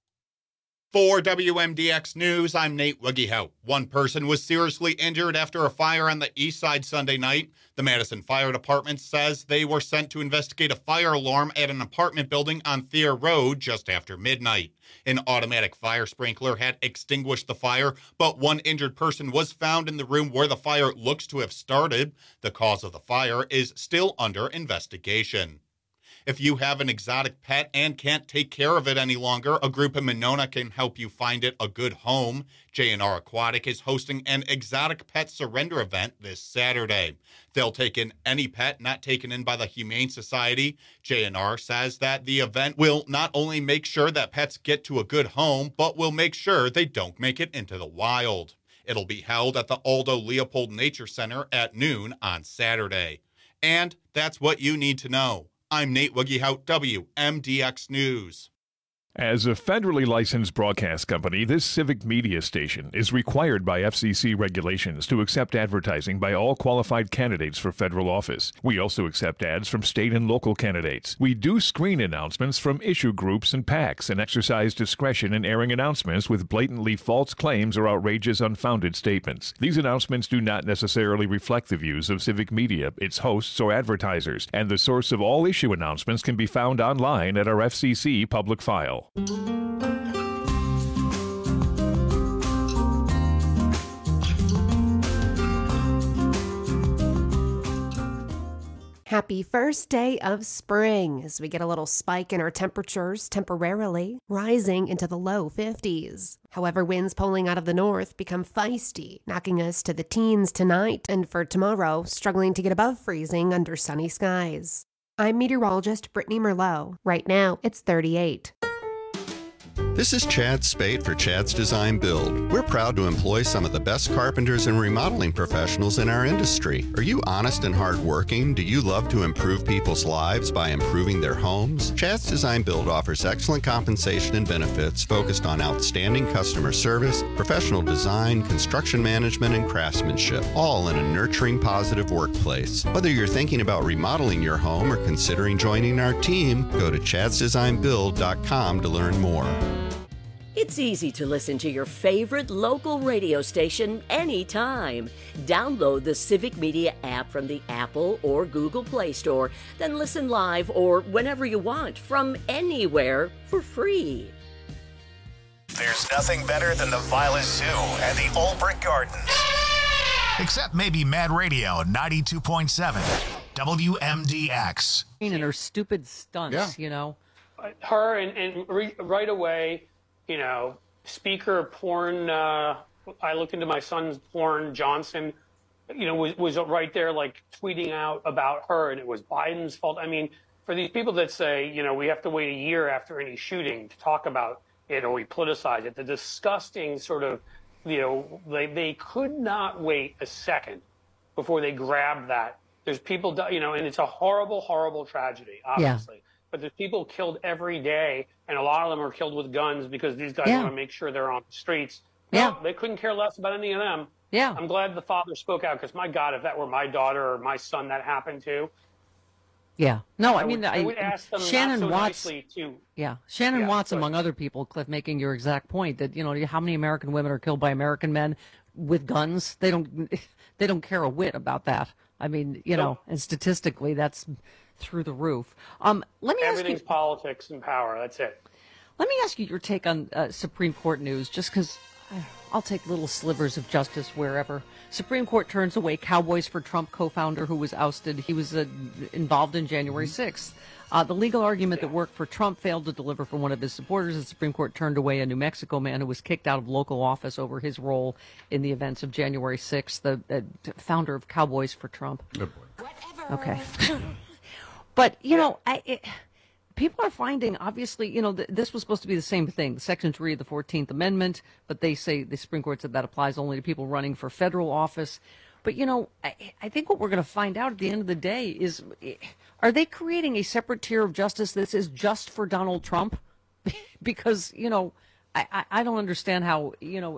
For W M D X News, I'm Nate Wiggyhout. One person was seriously injured after a fire on the east side Sunday night. The Madison Fire Department says they were sent to investigate a fire alarm at an apartment building on Thayer Road just after midnight. An automatic fire sprinkler had extinguished the fire, but one injured person was found in the room where the fire looks to have started. The cause of the fire is still under investigation. If you have an exotic pet and can't take care of it any longer, a group in Monona can help you find it a good home. J and R Aquatic is hosting an exotic pet surrender event this Saturday. They'll take in any pet not taken in by the Humane Society. J and R says that the event will not only make sure that pets get to a good home, but will make sure they don't make it into the wild. It'll be held at the Aldo Leopold Nature Center at noon on Saturday. And that's what you need to know. I'm Nate Wiggyhout, W M D X News. As a federally licensed broadcast company, this civic media station is required by F C C regulations to accept advertising by all qualified candidates for federal office. We also accept ads from state and local candidates. We do screen announcements from issue groups and PACs and exercise discretion in airing announcements with blatantly false claims or outrageous, unfounded statements. These announcements do not necessarily reflect the views of civic media, its hosts, or advertisers, and the source of all issue announcements can be found online at our F C C public file. Happy first day of spring as we get a little spike in our temperatures, temporarily rising into the low fifties. However, winds pulling out of the north become feisty, knocking us to the teens tonight and for tomorrow, struggling to get above freezing under sunny skies. I'm meteorologist Brittany Merlot. Right now, it's thirty-eight. This is Chad Spate for Chad's Design Build. We're proud to employ some of the best carpenters and remodeling professionals in our industry. Are you honest and hardworking? Do you love to improve people's lives by improving their homes? Chad's Design Build offers excellent compensation and benefits focused on outstanding customer service, professional design, construction management, and craftsmanship, all in a nurturing, positive workplace. Whether you're thinking about remodeling your home or considering joining our team, go to chads design build dot com to learn more. It's easy to listen to your favorite local radio station anytime. Download the Civic Media app from the Apple or Google Play Store, then listen live or whenever you want from anywhere for free. There's nothing better than the Violet Zoo and the Old Brick Gardens. Except maybe Mad Radio ninety-two point seven W M D X. And her stupid stunts, Yeah. you know. Her and, and re, right away, you know, speaker porn. Uh, I looked into my son's porn. Johnson, you know, was was right there, like tweeting out about her, and it was Biden's fault. I mean, for these people that say, you know, we have to wait a year after any shooting to talk about it or we politicize it. The disgusting sort of, you know, they, they could not wait a second before they grabbed that. There's people, you know, and it's a horrible, horrible tragedy, obviously. Yeah. But there's people killed every day, and a lot of them are killed with guns because these guys yeah. want to make sure they're on the streets. Yeah. No, they couldn't care less about any of them. Yeah. I'm glad the father spoke out because, my God, if that were my daughter or my son that happened to. Yeah. No, I, I mean, would, I, I would ask them Shannon not so Watts. Nicely to, yeah. Shannon yeah, Watts, among other people, Cliff, making your exact point that, you know, how many American women are killed by American men with guns? They don't, they don't care a whit about that. I mean, you know, and statistically, that's through the roof. Um, let me ask you. Everything's politics and power. That's it. Let me ask you your take on uh, Supreme Court news, just because I'll take little slivers of justice wherever. Supreme Court turns away Cowboys for Trump co-founder who was ousted. He was uh, involved in January sixth. Uh, the legal argument that worked for Trump failed to deliver for one of his supporters. The Supreme Court turned away a New Mexico man who was kicked out of local office over his role in the events of January sixth, the uh, founder of Cowboys for Trump. Good boy. Okay. But, you know, I... It, people are finding, obviously, you know, th- this was supposed to be the same thing, Section three of the fourteenth Amendment, but they say the Supreme Court said that applies only to people running for federal office. But, you know, I, I think what we're going to find out at the end of the day is, are they creating a separate tier of justice that is just for Donald Trump? Because, you know, I, I, I don't understand how, you know,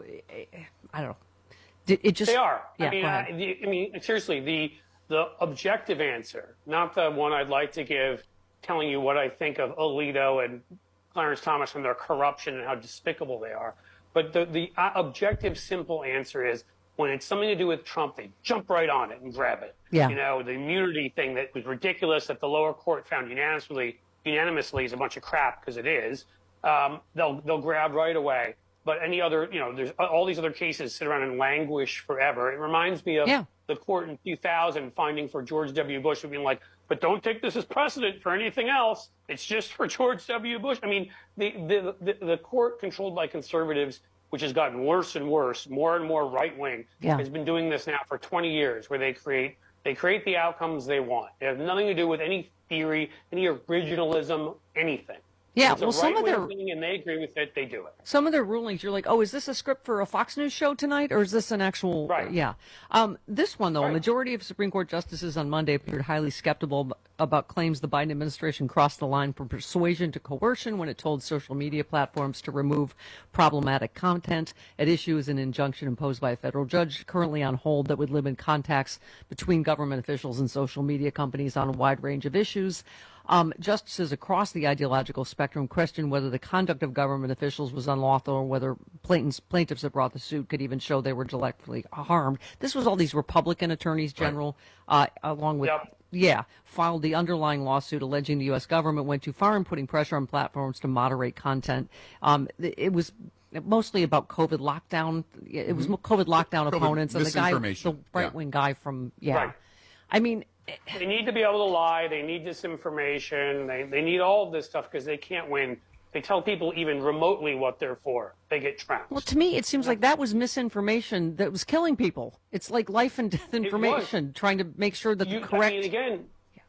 I don't know. It, it just... They are. Yeah, I mean, I, the, I mean, seriously, the the objective answer, not the one I'd like to give, telling you what I think of Alito and Clarence Thomas and their corruption and how despicable they are. But the, the objective, simple answer is when it's something to do with Trump, they jump right on it and grab it. Yeah. You know, the immunity thing that was ridiculous that the lower court found unanimously, unanimously is a bunch of crap because it is. Um, they'll they'll grab right away. But any other, you know, there's all these other cases sit around and languish forever. It reminds me of yeah. the court in two thousand finding for George W. Bush being like, but don't take this as precedent for anything else. It's just for George W. Bush. I mean, the, the, the, the court controlled by conservatives, which has gotten worse and worse, more and more right-wing, yeah. has been doing this now for twenty years, where they create they create the outcomes they want. It has nothing to do with any theory, any originalism, anything. Yeah, it's well, a some of their thing, and they agree with it. They do it. Some of their rulings, you're like, oh, is this a script for a Fox News show tonight, or is this an actual? Right. Yeah. Um, this one, though, right. a majority of Supreme Court justices on Monday appeared highly skeptical about claims the Biden administration crossed the line from persuasion to coercion when it told social media platforms to remove problematic content. At issue is an injunction imposed by a federal judge currently on hold that would limit contacts between government officials and social media companies on a wide range of issues. Um, justices across the ideological spectrum questioned whether the conduct of government officials was unlawful or whether plaintiffs, plaintiffs that brought the suit could even show they were directly harmed. This was all these Republican attorneys general, right. uh, along with, yep. yeah, filed the underlying lawsuit alleging the U S government went too far in putting pressure on platforms to moderate content. Um, it was mostly about COVID lockdown. It was mm-hmm. COVID lockdown COVID opponents and the guy, the right-wing yeah. guy from, yeah. Right. I mean... They need to be able to lie. They need disinformation. They they need all of this stuff because they can't win. They tell people even remotely what they're for. They get trapped. Well, to me, it seems like that was misinformation that was killing people. It's like life and death information, trying to make sure that you, the correct... I mean, again, yeah.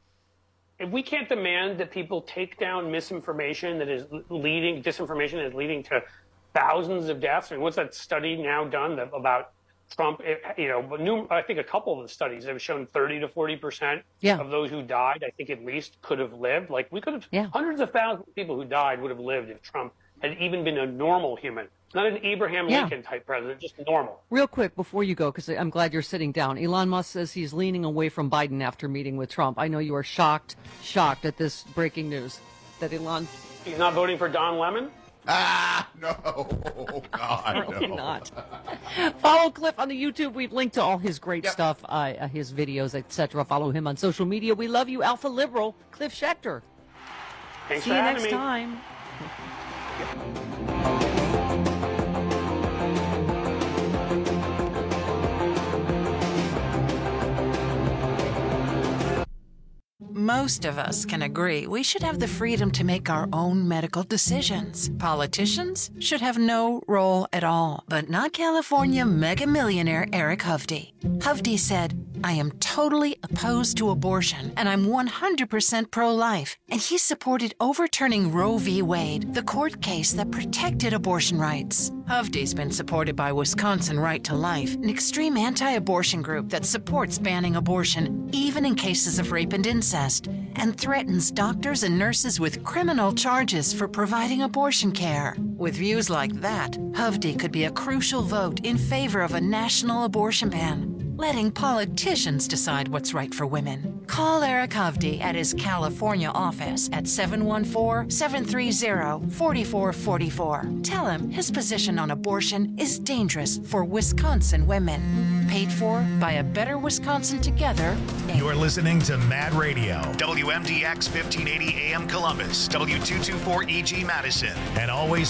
if we can't demand that people take down misinformation that is leading, disinformation that is leading to thousands of deaths, I mean, what's that study now done that, about... Trump, you know, I think a couple of the studies have shown thirty to forty percent yeah. of those who died, I think at least, could have lived. Like, we could have, yeah. hundreds of thousands of people who died would have lived if Trump had even been a normal human. Not an Abraham yeah. Lincoln type president, just normal. Real quick, before you go, because I'm glad you're sitting down. Elon Musk says he's leaning away from Biden after meeting with Trump. I know you are shocked, shocked at this breaking news that Elon... He's not voting for Don Lemon? Ah, no, God, Probably no. not. Follow Cliff on the YouTube. We've linked to all his great yep. stuff, uh, his videos, et cetera. Follow him on social media. We love you, Alpha Liberal, Cliff Schechter. Thanks See for you having next me. time. Most of us can agree we should have the freedom to make our own medical decisions. Politicians should have no role at all, but not California mega millionaire Eric Hovde. Hovde said, I am totally opposed to abortion, and I'm one hundred percent pro-life. And he supported overturning Roe v. Wade, the court case that protected abortion rights. Hovde's been supported by Wisconsin Right to Life, an extreme anti-abortion group that supports banning abortion, even in cases of rape and incest, and threatens doctors and nurses with criminal charges for providing abortion care. With views like that, Hovde could be a crucial vote in favor of a national abortion ban, letting politicians decide what's right for women. Call Eric Hovde at his California office at seven one four, seven three zero, four four four four. Tell him his position on abortion is dangerous for Wisconsin women. Paid for by a Better Wisconsin Together. You're listening to Mad Radio, W M D X fifteen eighty A M Columbus, W two twenty-four E G Madison, and always